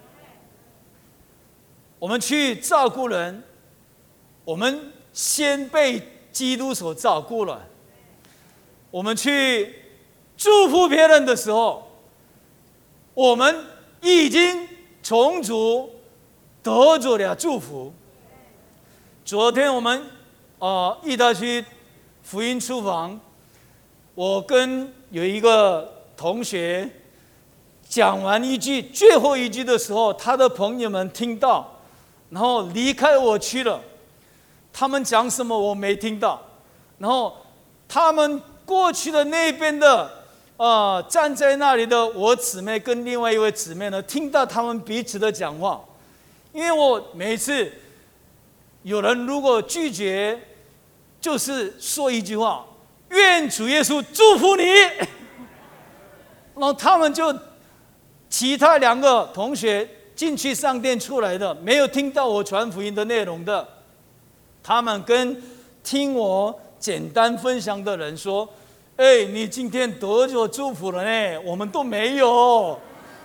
我们去照顾人，我们先被基督所照顾了。我们去祝福别人的时候，我们已经从主得着了祝福。昨天我们义大区福音厨房，我跟有一个同学讲完最后一句的时候，他的朋友们听到，然后离开我去了。他们讲什么我没听到，然后他们过去的那边的站在那里的我姊妹跟另外一位姊妹呢，听到他们彼此的讲话。因为我每一次有人如果拒绝，就是说一句话：“愿主耶稣祝福你。”然后他们就其他2个同学进去上店出来的，没有听到我传福音的内容的，他们跟听我简单分享的人说：“你今天得着祝福了呢，我们都没有。”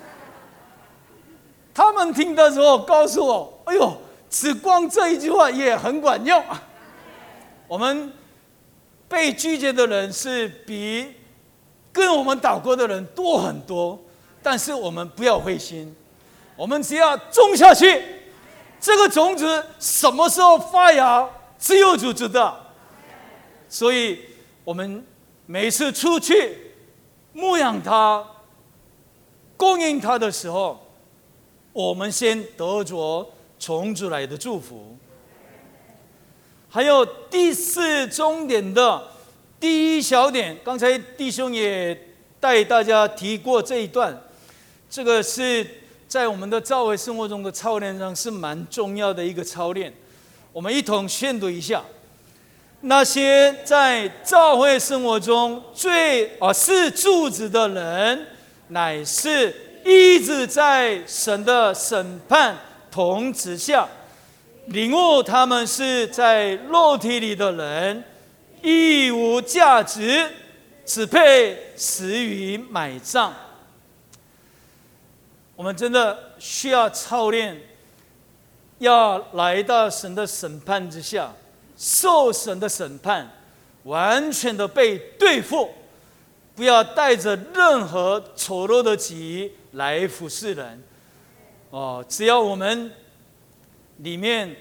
他们听的时候告诉我：“哎呦，只光这一句话也很管用。”我们被拒绝的人是比跟我们祷告的人多很多，但是我们不要灰心，我们只要种下去，这个种子什么时候发芽，只有主知道。所以我们每次出去牧养它、供应它的时候，我们先得着从主来的祝福。还有第4重点的第1小点，刚才弟兄也带大家提过这一段，这个是在我们的教会生活中的操练上是蛮重要的一个操练。我们一同宣读一下：那些在教会生活中是柱子的人，乃是一直在神的审判统治下，领悟他们是在肉体里的人，一无价值，只配死于埋葬。我们真的需要操练，要来到神的审判之下，受神的审判，完全的被对付，不要带着任何丑陋的己意来服侍人。只要我们里面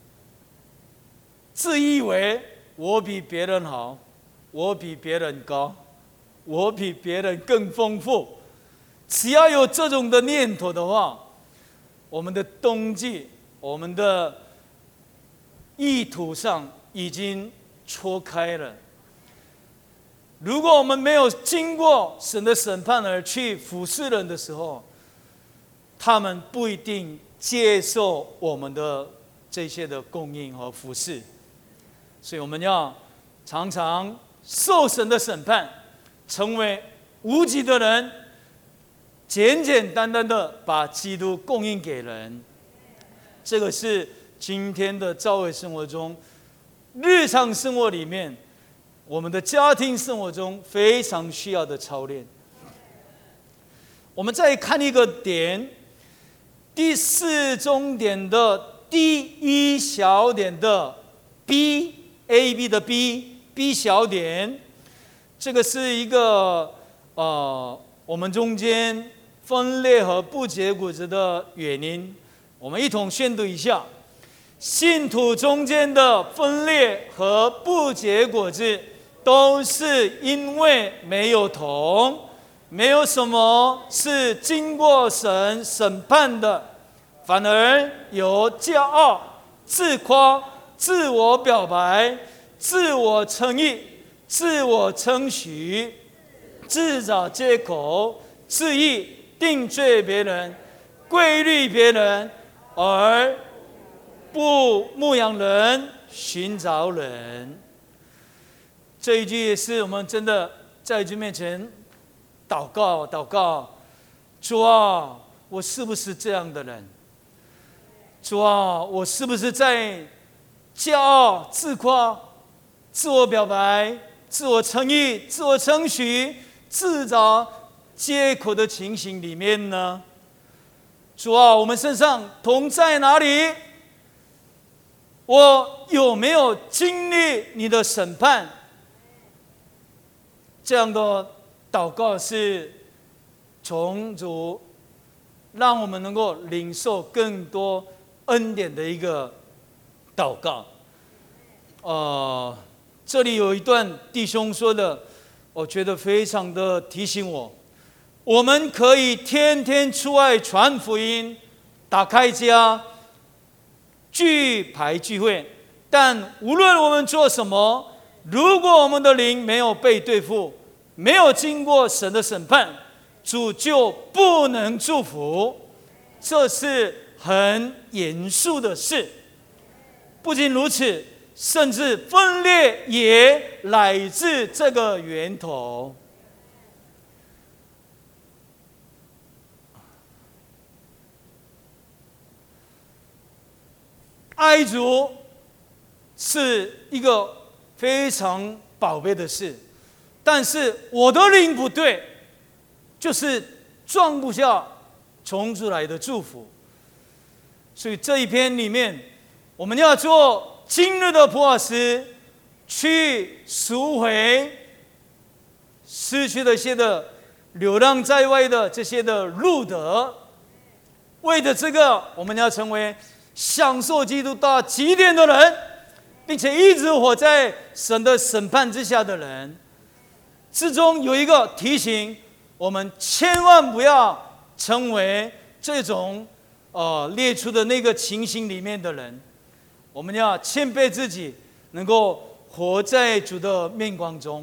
自以为我比别人好，我比别人高，我比别人更丰富，只要有这种的念头的话，我们的动机、我们的意图上已经错开了。如果我们没有经过神的审判而去服侍人的时候，他们不一定接受我们的这些的供应和服侍。所以我们要常常受神的审判，成为无己的人，简简单单的把基督供应给人。这个是今天的教会生活中、日常生活里面、我们的家庭生活中非常需要的操练。我们再看一个点，第4重点的第1小点的 B，A B 的 B 小点，这个是一个我们中间分裂和不结果子的原因。我们一同宣读一下：信徒中间的分裂和不结果子，都是因为没有同，没有什么是经过神审判的，反而有骄傲、自夸、自我表白、自我称义、自我称许、自找借口、自义定罪别人、规律别人，而不牧养人、寻找人。这一句也是我们真的在主面前祷告，主啊，我是不是这样的人？主啊，我是不是在骄傲、自夸、自我表白、自我称义、自我称许、自找借口的情形里面呢？主啊，我们身上同在哪里？我有没有经历你的审判？这样的祷告是从主让我们能够领受更多恩典的一个祷告。这里有一段弟兄说的，我觉得非常的提醒我。我们可以天天出外传福音，打开家，聚排聚会，但无论我们做什么，如果我们的灵没有被对付，没有经过神的审判，主就不能祝福。这是很严肃的事。不仅如此，甚至分裂也来自这个源头。爱主是一个非常宝贝的事，但是我的灵不对，就是装不下从主来的祝福。所以这一篇里面，我们要做今日的普尔斯，去赎回失去了一些的流浪在外的这些的路德。为了这个，我们要成为享受基督到极点的人，并且一直活在神的审判之下的人。之中有一个提醒，我们千万不要成为这种列出的那个情形里面的人。我们要谦卑自己，能够活在主的面光中。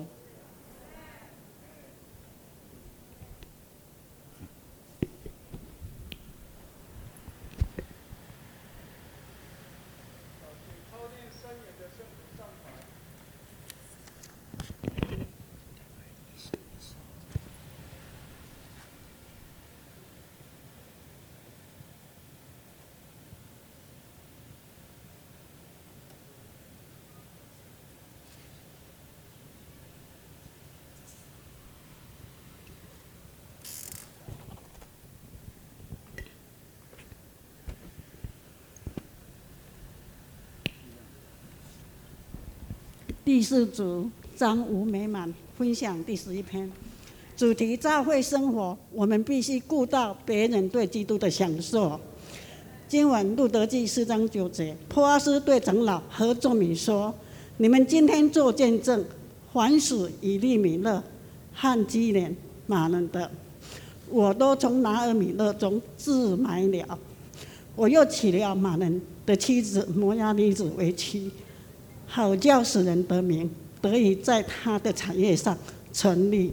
第四组张吴美满分享第11篇，主题教会生活，我们必须顾到别人对基督的享受。经文路德记4章9节，波阿斯对长老和众民说：“你们今天做见证，凡属以利米勒和基连马人的，我都从拿俄米勒中自买了。我又娶了马人的妻子摩押女子为妻，好叫使人得名，得以在他的产业上成立。”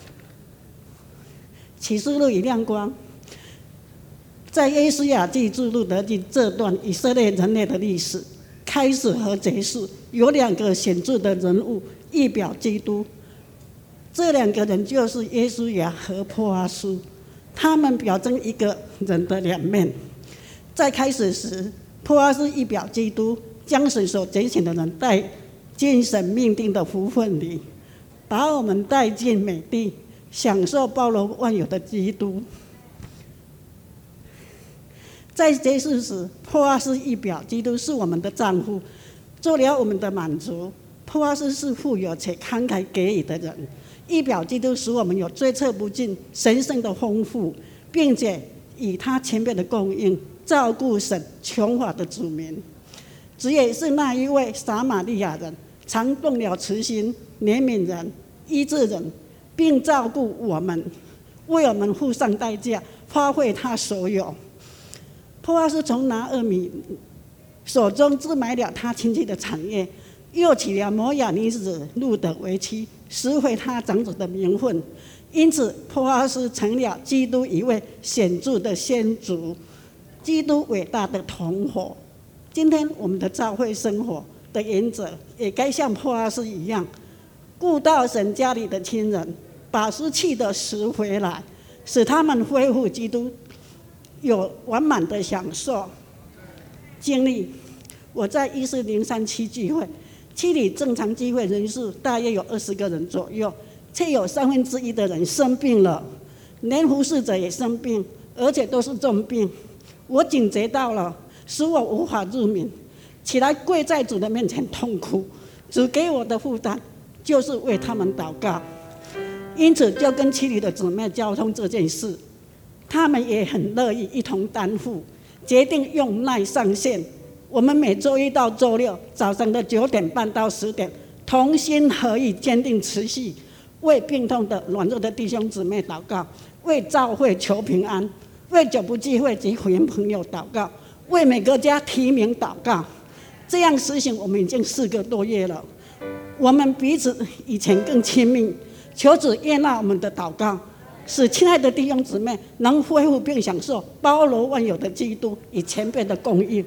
启示录已亮光，在约书亚记至路德记这段以色列人类的历史开始和结束，有2个显著的人物预表基督。这2个人就是约书亚和波阿斯，他们表征一个人的2面。在开始时，波阿斯预表基督，将神所拣选的人带进神命定的福分里，把我们带进美地，享受包罗万有的基督。在结束时，波阿斯预表基督是我们的丈夫，做了我们的满足。波阿斯是富有且慷慨给予的人，预表基督使我们有追测不尽神圣的丰富， 并且以他前辈的供应照顾神穷乏的子民。主也是那一位撒玛利亚人，常动了慈心，怜悯人，医治人，并照顾我们，为我们付上代价，花费他所有。波阿斯从拿俄米手中置买了他亲戚的产业，又娶了摩亚女子路德为妻，拾回他长子的名分。因此，波阿斯成了基督一位显著的先祖，基督伟大的同伙。今天我们的教会生活的原则，也该像波阿斯一样，顾到神家里的亲人，把失去的拾回来，使他们恢复基督有完满的享受经历。我在1403期聚会，期里正常聚会人数大约有20个人左右，却有1/3的人生病了，连服侍者也生病，而且都是重病。我警觉到了，使我无法入眠，起来跪在主的面前痛哭。主给我的负担就是为他们祷告，因此就跟期里的姊妹交通这件事，他们也很乐意一同担负，决定用赖上线。我们每周一到周六早上的9点半到10点，同心合意，坚定持续，为病痛的软弱的弟兄姊妹祷告，为教会求平安，为久不聚会及福音朋友祷告，为每个家提名祷告。这样实行我们已经4个多月了，我们彼此以前更亲密。求主悦纳我们的祷告，使亲爱的弟兄姊妹能恢复并享受包罗万有的基督与前辈的供应。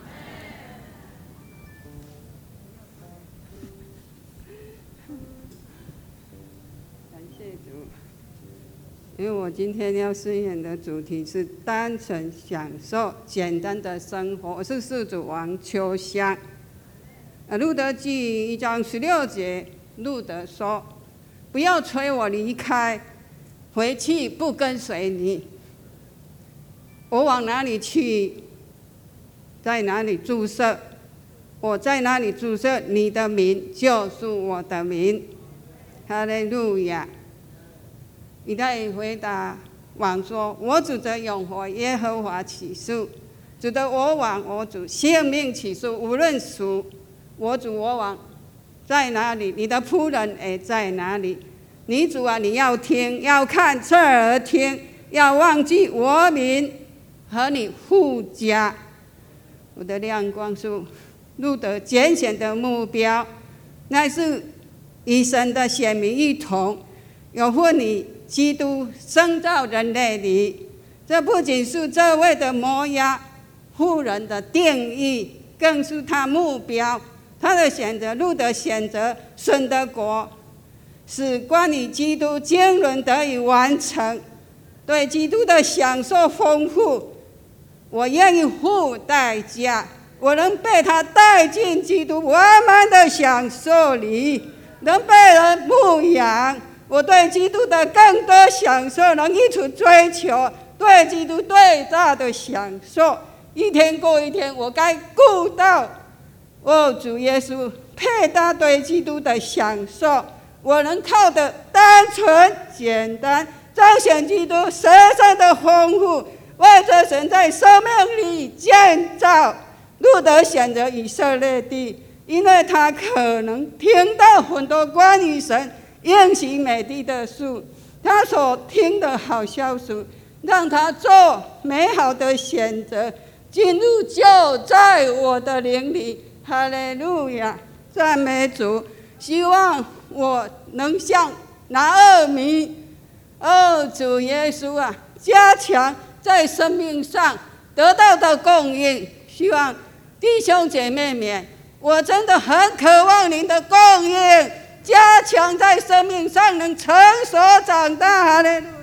因为我今天要宣言的主题是单纯享受简单的生活。我是事主王秋香。路德记1章16节，路德说：“不要催我离开，回去不跟随你。我往哪里去，在哪里住舍，我在哪里住舍，你的名就是我的名。”哈利路亚。以太回答王说：“我主的永活耶和华起诉，主的我王我主性命起诉，无论属我主我王在哪里，你的仆人也在哪里。你主啊，你要听，要看，侧耳听，要忘记我民和你父家。”我的亮光是路德拣选的目标，乃是与神的选民一同有份于基督生造人类里。这不仅是这位的摩押妇人的定义，更是他目标，他的选择。路德选择神的国，使关于基督经纶得以完成，对基督的享受丰富。我愿意付代价，我能被他带进基督完满的享受里，能被人牧养。我对基督的更多享受能一直追求，对基督最大的享受，一天过一天，我该顾到主耶稣配搭对基督的享受。我能靠的单纯简单，彰显基督神圣的丰富，为着神在生命里建造。路德选择以色列地，因为他可能听到很多关于神应许美地的事，他所听的好消息让他做美好的选择，进入就在我的灵里。哈利路亚，赞美主！希望我能像拿俄米，主耶稣啊，加强在生命上得到的供应。希望弟兄姐妹们，我真的很渴望您的供应，加强在生命上能成熟长大。哈利路亚！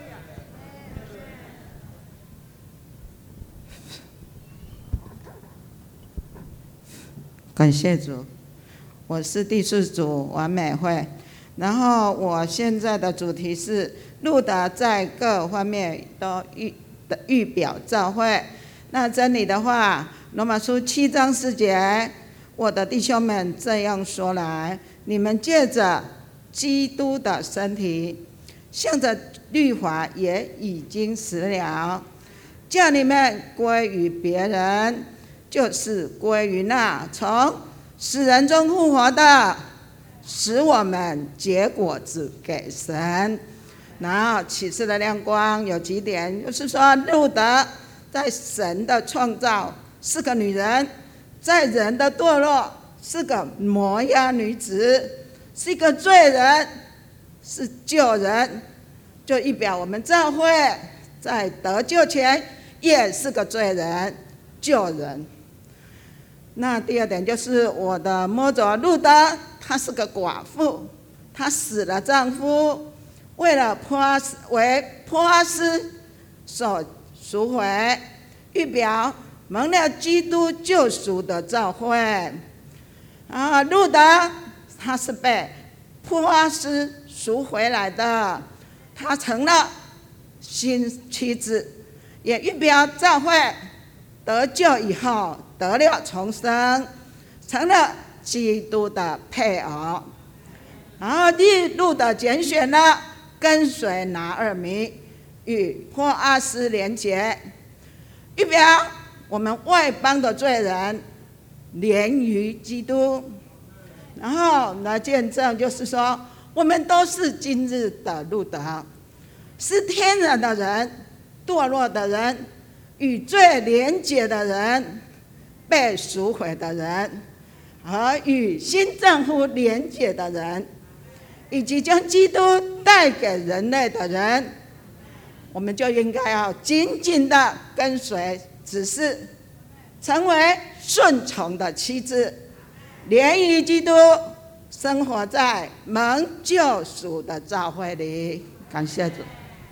感谢主，我是第4组完美会，然后我现在的主题是路德在各方面都预表教会。那真理的话，罗马书7章4节，我的弟兄们这样说来，你们借着基督的身体， 向着律法也已经死了，叫你们归于别人，就是归于那从死人中复活的，使我们结果子给神。然后启示的亮光有几点，就是说路得在神的创造是个女人，在人的堕落是个摩押女子，是一个罪人，是救人，就预表我们教会在得救前也是个罪人，救人。那第二点就是我的摸着路得，她是个寡妇，她死了丈夫，为波阿斯所赎回，预表蒙了基督救赎的教会。路得他是被波阿斯赎回来的，他成了新妻子，也预表教会得救以后得了重生，成了基督的配偶。然后路得拣选了跟随拿俄米，与波阿斯连结，预表我们外邦的罪人连于基督。然后来见证，就是说我们都是今日的路得，是天然的人，堕落的人，与罪连结的人，被赎回的人，和与新丈夫连结的人，以及将基督带给人类的人，我们就应该要紧紧的跟随指示，成为顺从的妻子，连于基督，生活在蒙救赎的教会里。感谢主。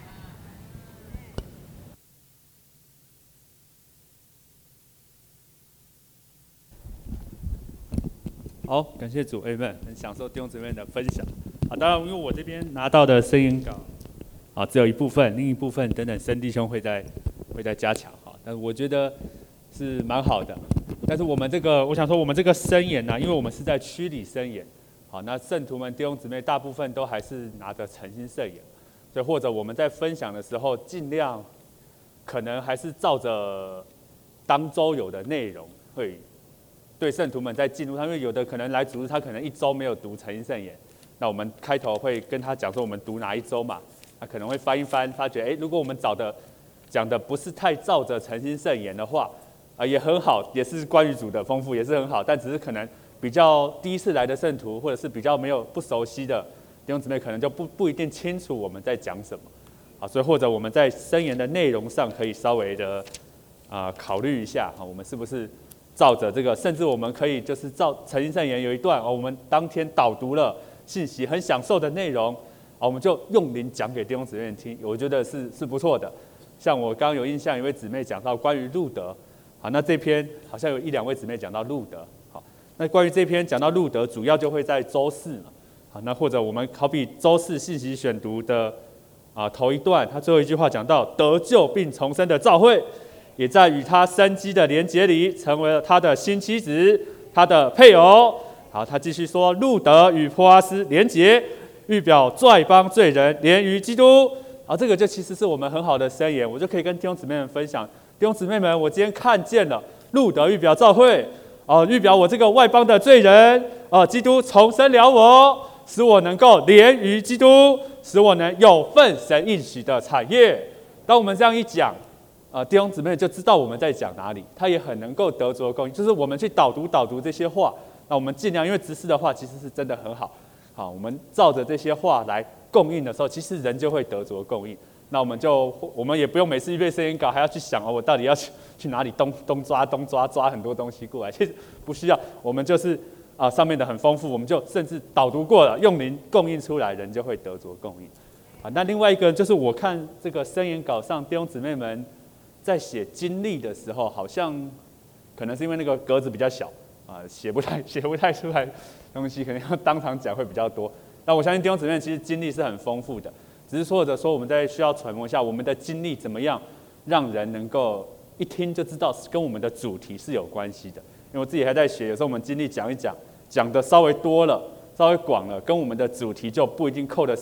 好，感谢主 ，Amen， 很享受弟兄姊妹的分享。当然，因为我这边拿到的声音稿，只有一部分，另一部分等等生弟兄会再加强，但我觉得是蛮好的。但是我们我想说，我们这个申言呢，因为我们是在区里申言，那圣徒们弟兄姊妹大部分都还是拿着诚心圣言，所以或者我们在分享的时候，尽量可能还是照着当周有的内容会。对圣徒们在进入他，因为有的可能来主日，他可能一周没有读诚心圣言，那我们开头会跟他讲说我们读哪一周嘛，他可能会翻一翻，发觉如果我们讲的不是太照着诚心圣言的话，也很好，也是关于主的丰富，也是很好，但只是可能比较第一次来的圣徒，或者是比较不熟悉的弟兄姊妹，可能就不一定清楚我们在讲什么，所以或者我们在申言的内容上可以稍微的考虑一下，我们是不是照着这个，甚至我们可以就是照诚心圣言有一段我们当天导读了信息很享受的内容，我们就用灵讲给弟兄姊妹听，我觉得是不错的。像我刚刚有印象，有位姊妹讲到关于路得，那这篇好像有一两位姊妹讲到路得，那关于这篇讲到路得，主要就会在周四嘛，那或者我们好比周四信息选读的头一段，他最后一句话讲到得救并重生的教会。也在与他生机的连结里，成为了他的新妻子，他的配偶。好，他继续说，路得与波阿斯连结，预表外邦罪人连于基督。这个就其实是我们很好的申言，我就可以跟弟兄姊妹们分享。弟兄姊妹们，我今天看见了路得预表教会，预表我这个外邦的罪人，基督重生了我，使我能够连于基督，使我能有份神应许的产业。当我们这样一讲，弟兄姊妹就知道我们在讲哪里，他也很能够得着供应。就是我们去导读这些话，那我们尽量，因为执事的话其实是真的很好，我们照着这些话来供应的时候，其实人就会得着供应。那我们也不用每次预备声音稿还要去想我到底要去哪里东抓很多东西过来，其实不需要，我们就是上面的很丰富，我们就甚至导读过了，用灵供应出来，人就会得着供应。那另外一个就是我看这个声言稿上弟兄姊妹们在写经历的时候，好像可能是因为那个格子比较小写不太出来东西，可能要当场讲会比较多。但我相信弟兄姊妹其实经历是很丰富的，只是或者说我们在需要揣摩一下我们的经历怎么样让人能够一听就知道跟我们的主题是有关系的。因为我自己还在学，有时候我们经历讲一讲，讲的稍微多了，稍微广了，跟我们的主题就不一定扣得上。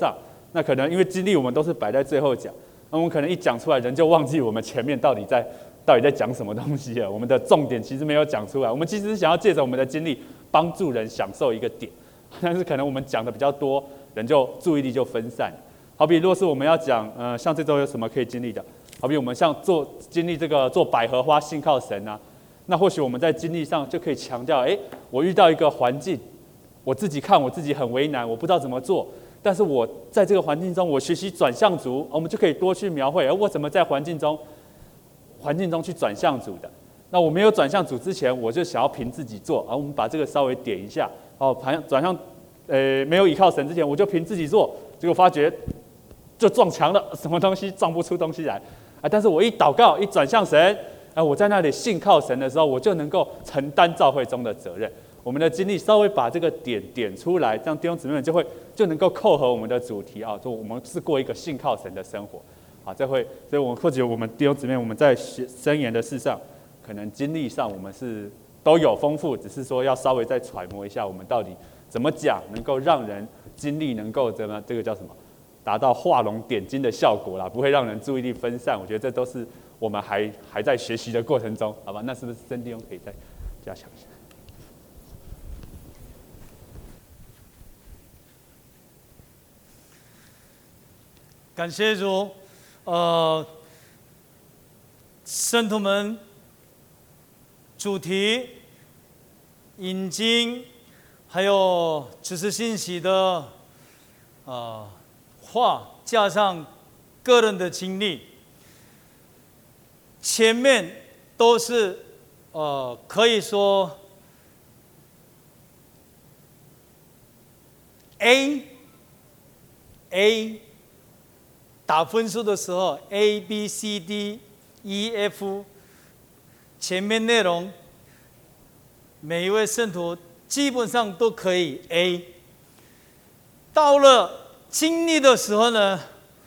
那可能因为经历我们都是摆在最后讲，那我们可能一讲出来，人就忘记我们前面到底在讲什么东西了。我们的重点其实没有讲出来，我们其实是想要借着我们的经历帮助人享受一个点，但是可能我们讲的比较多，人就注意力就分散。好比若是我们要讲，像这周有什么可以经历的？好比我们像经历这个做百合花信靠神啊，那或许我们在经历上就可以强调，我遇到一个环境，我自己看我自己很为难，我不知道怎么做，但是我在这个环境中，我学习转向族，我们就可以多去描绘，而我怎么在环境中去转向族的。那我没有转向组之前，我就想要凭自己做，我们把这个稍微点一下。转向，没有依靠神之前，我就凭自己做，结果发觉就撞墙了，什么东西撞不出东西来但是我一祷告，一转向神，我在那里信靠神的时候，我就能够承担教会中的责任。我们的经历稍微把这个点出来，这样弟兄姊妹们就能够扣合我们的主题就我们是过一个信靠神的生活。所以或者我们弟兄姊妹，我们在箴言的事上，可能经历上我们是都有丰富，只是说要稍微再揣摩一下，我们到底怎么讲，能够让人经历能够这个叫什么，达到画龙点睛的效果啦，不会让人注意力分散。我觉得这都是我们还在学习的过程中，好吧？那是不是真弟兄可以再加强一下？ 感谢主。圣徒们主题、引经，还有知识信息的话，加上个人的经历，前面都是可以说 A 打分数的时候 A、B、C、D、E、F， 前面内容每一位圣徒基本上都可以 A。到了经历的时候呢，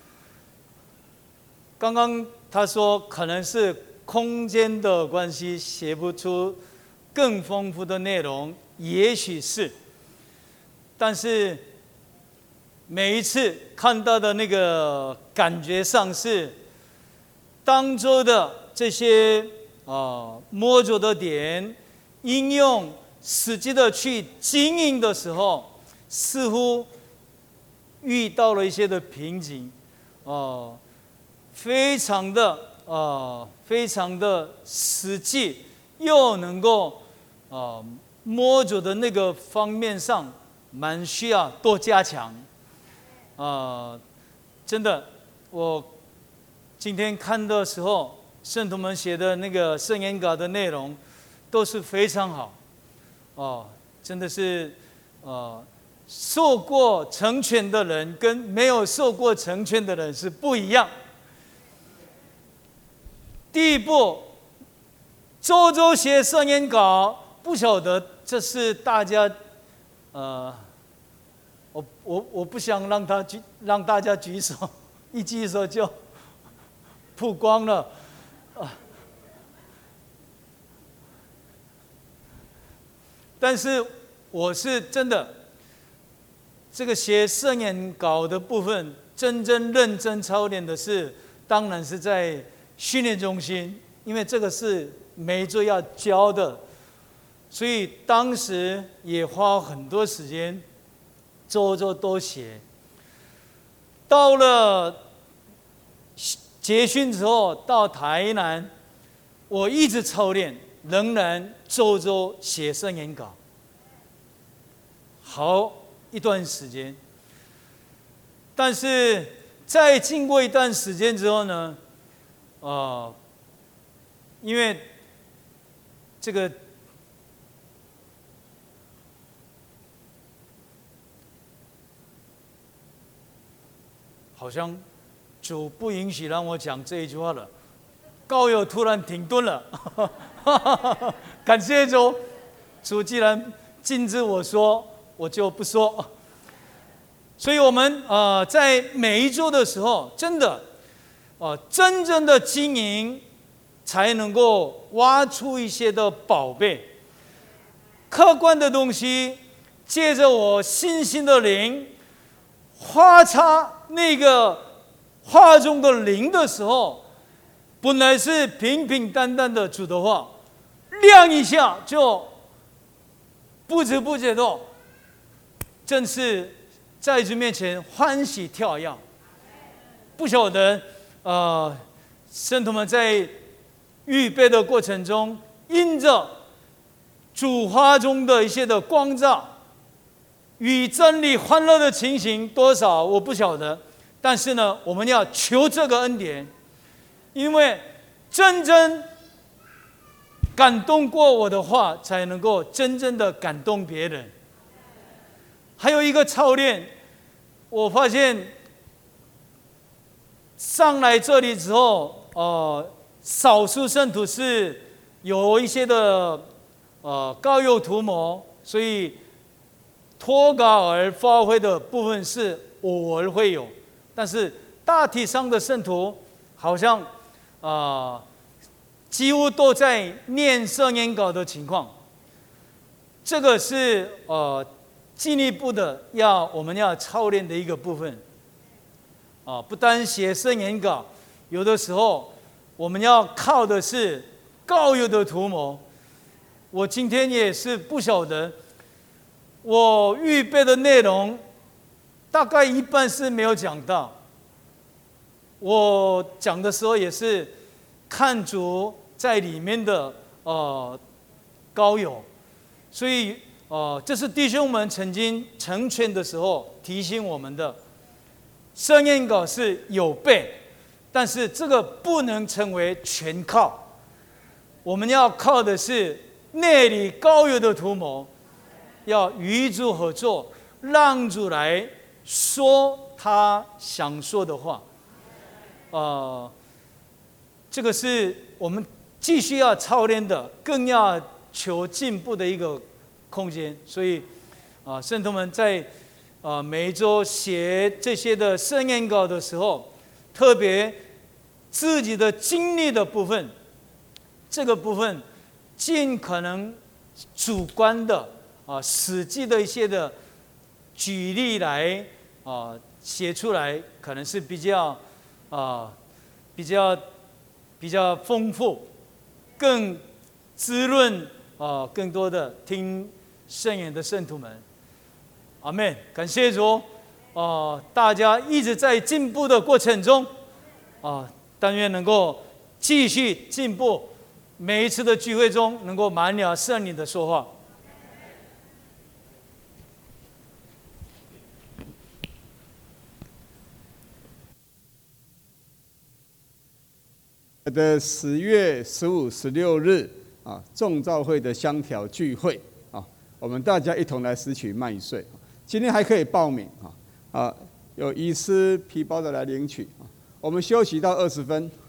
刚刚他说可能是空间的关系写不出更丰富的内容，也许是，但是每一次看到的那个感觉上是，当中的这些摸着的点，应用实际的去经营的时候，似乎遇到了一些的瓶颈，非常的实际，又能够摸着的那个方面上，蛮需要多加强。真的，我今天看的时候，圣徒们写的那个圣言稿的内容都是非常好，真的是受过成全的人跟没有受过成全的人是不一样。第一步，周写圣言稿，不晓得这是大家我不想让大家举手，一举手就曝光了但是我是真的，这个写圣言稿的部分，真正认真操练的是，当然是在训练中心，因为这个是每周要教的，所以当时也花很多时间。周都写，到了结训之后到台南，我一直操练，仍然周写圣言稿，好一段时间。但是在经过一段时间之后呢，因为这个。好像主不允许让我讲这一句话了，高友突然停顿了，感谢主，主既然禁止我说，我就不说。所以我们在每一周的时候，真的真正的经营，才能够挖出一些的宝贝，客观的东西，借着我信心的灵。 画叉那个画中的灵的时候，本来是平平淡淡的主的话，亮一下就不知不觉的，正是在主面前欢喜跳跃。不晓得圣徒们在预备的过程中，因着主花中的一些的光照，与真理欢乐的情形多少我不晓得，但是呢，我们要求这个恩典，因为真正感动过我的话，才能够真正的感动别人。还有一个操练，我发现上来这里之后，少数圣徒是有一些的膏油涂抹，所以脱稿而发挥的部分是偶尔会有，但是大体上的圣徒好像几乎都在念圣言稿的情况。这个是进一步的我们要操练的一个部分。不单写圣言稿，有的时候我们要靠的是膏油的涂抹。我今天也是不晓得，我预备的内容大概一半是没有讲到。我讲的时候也是看主在里面的膏油，所以这是弟兄们曾经成全的时候提醒我们的。圣言稿是有备，但是这个不能成为全靠，我们要靠的是内里膏油的涂抹，要与主合作，让主来说他想说的话。这个是我们继续要操练的，更要求进步的一个空间。所以圣徒们在每一周写这些的圣言稿的时候，特别自己的经历的部分，这个部分尽可能主观的实际的一些的举例来写出来，可能是比较丰富，更滋润更多的听圣言的圣徒们。阿们，感谢主，大家一直在进步的过程中，但愿能够继续进步，每一次的聚会中能够满了圣灵的说话。 的10月15、16日众召会的香调聚会我们大家一同来拾取麦穗。今天还可以报名有遗失皮包的来领取。我们休息到20分。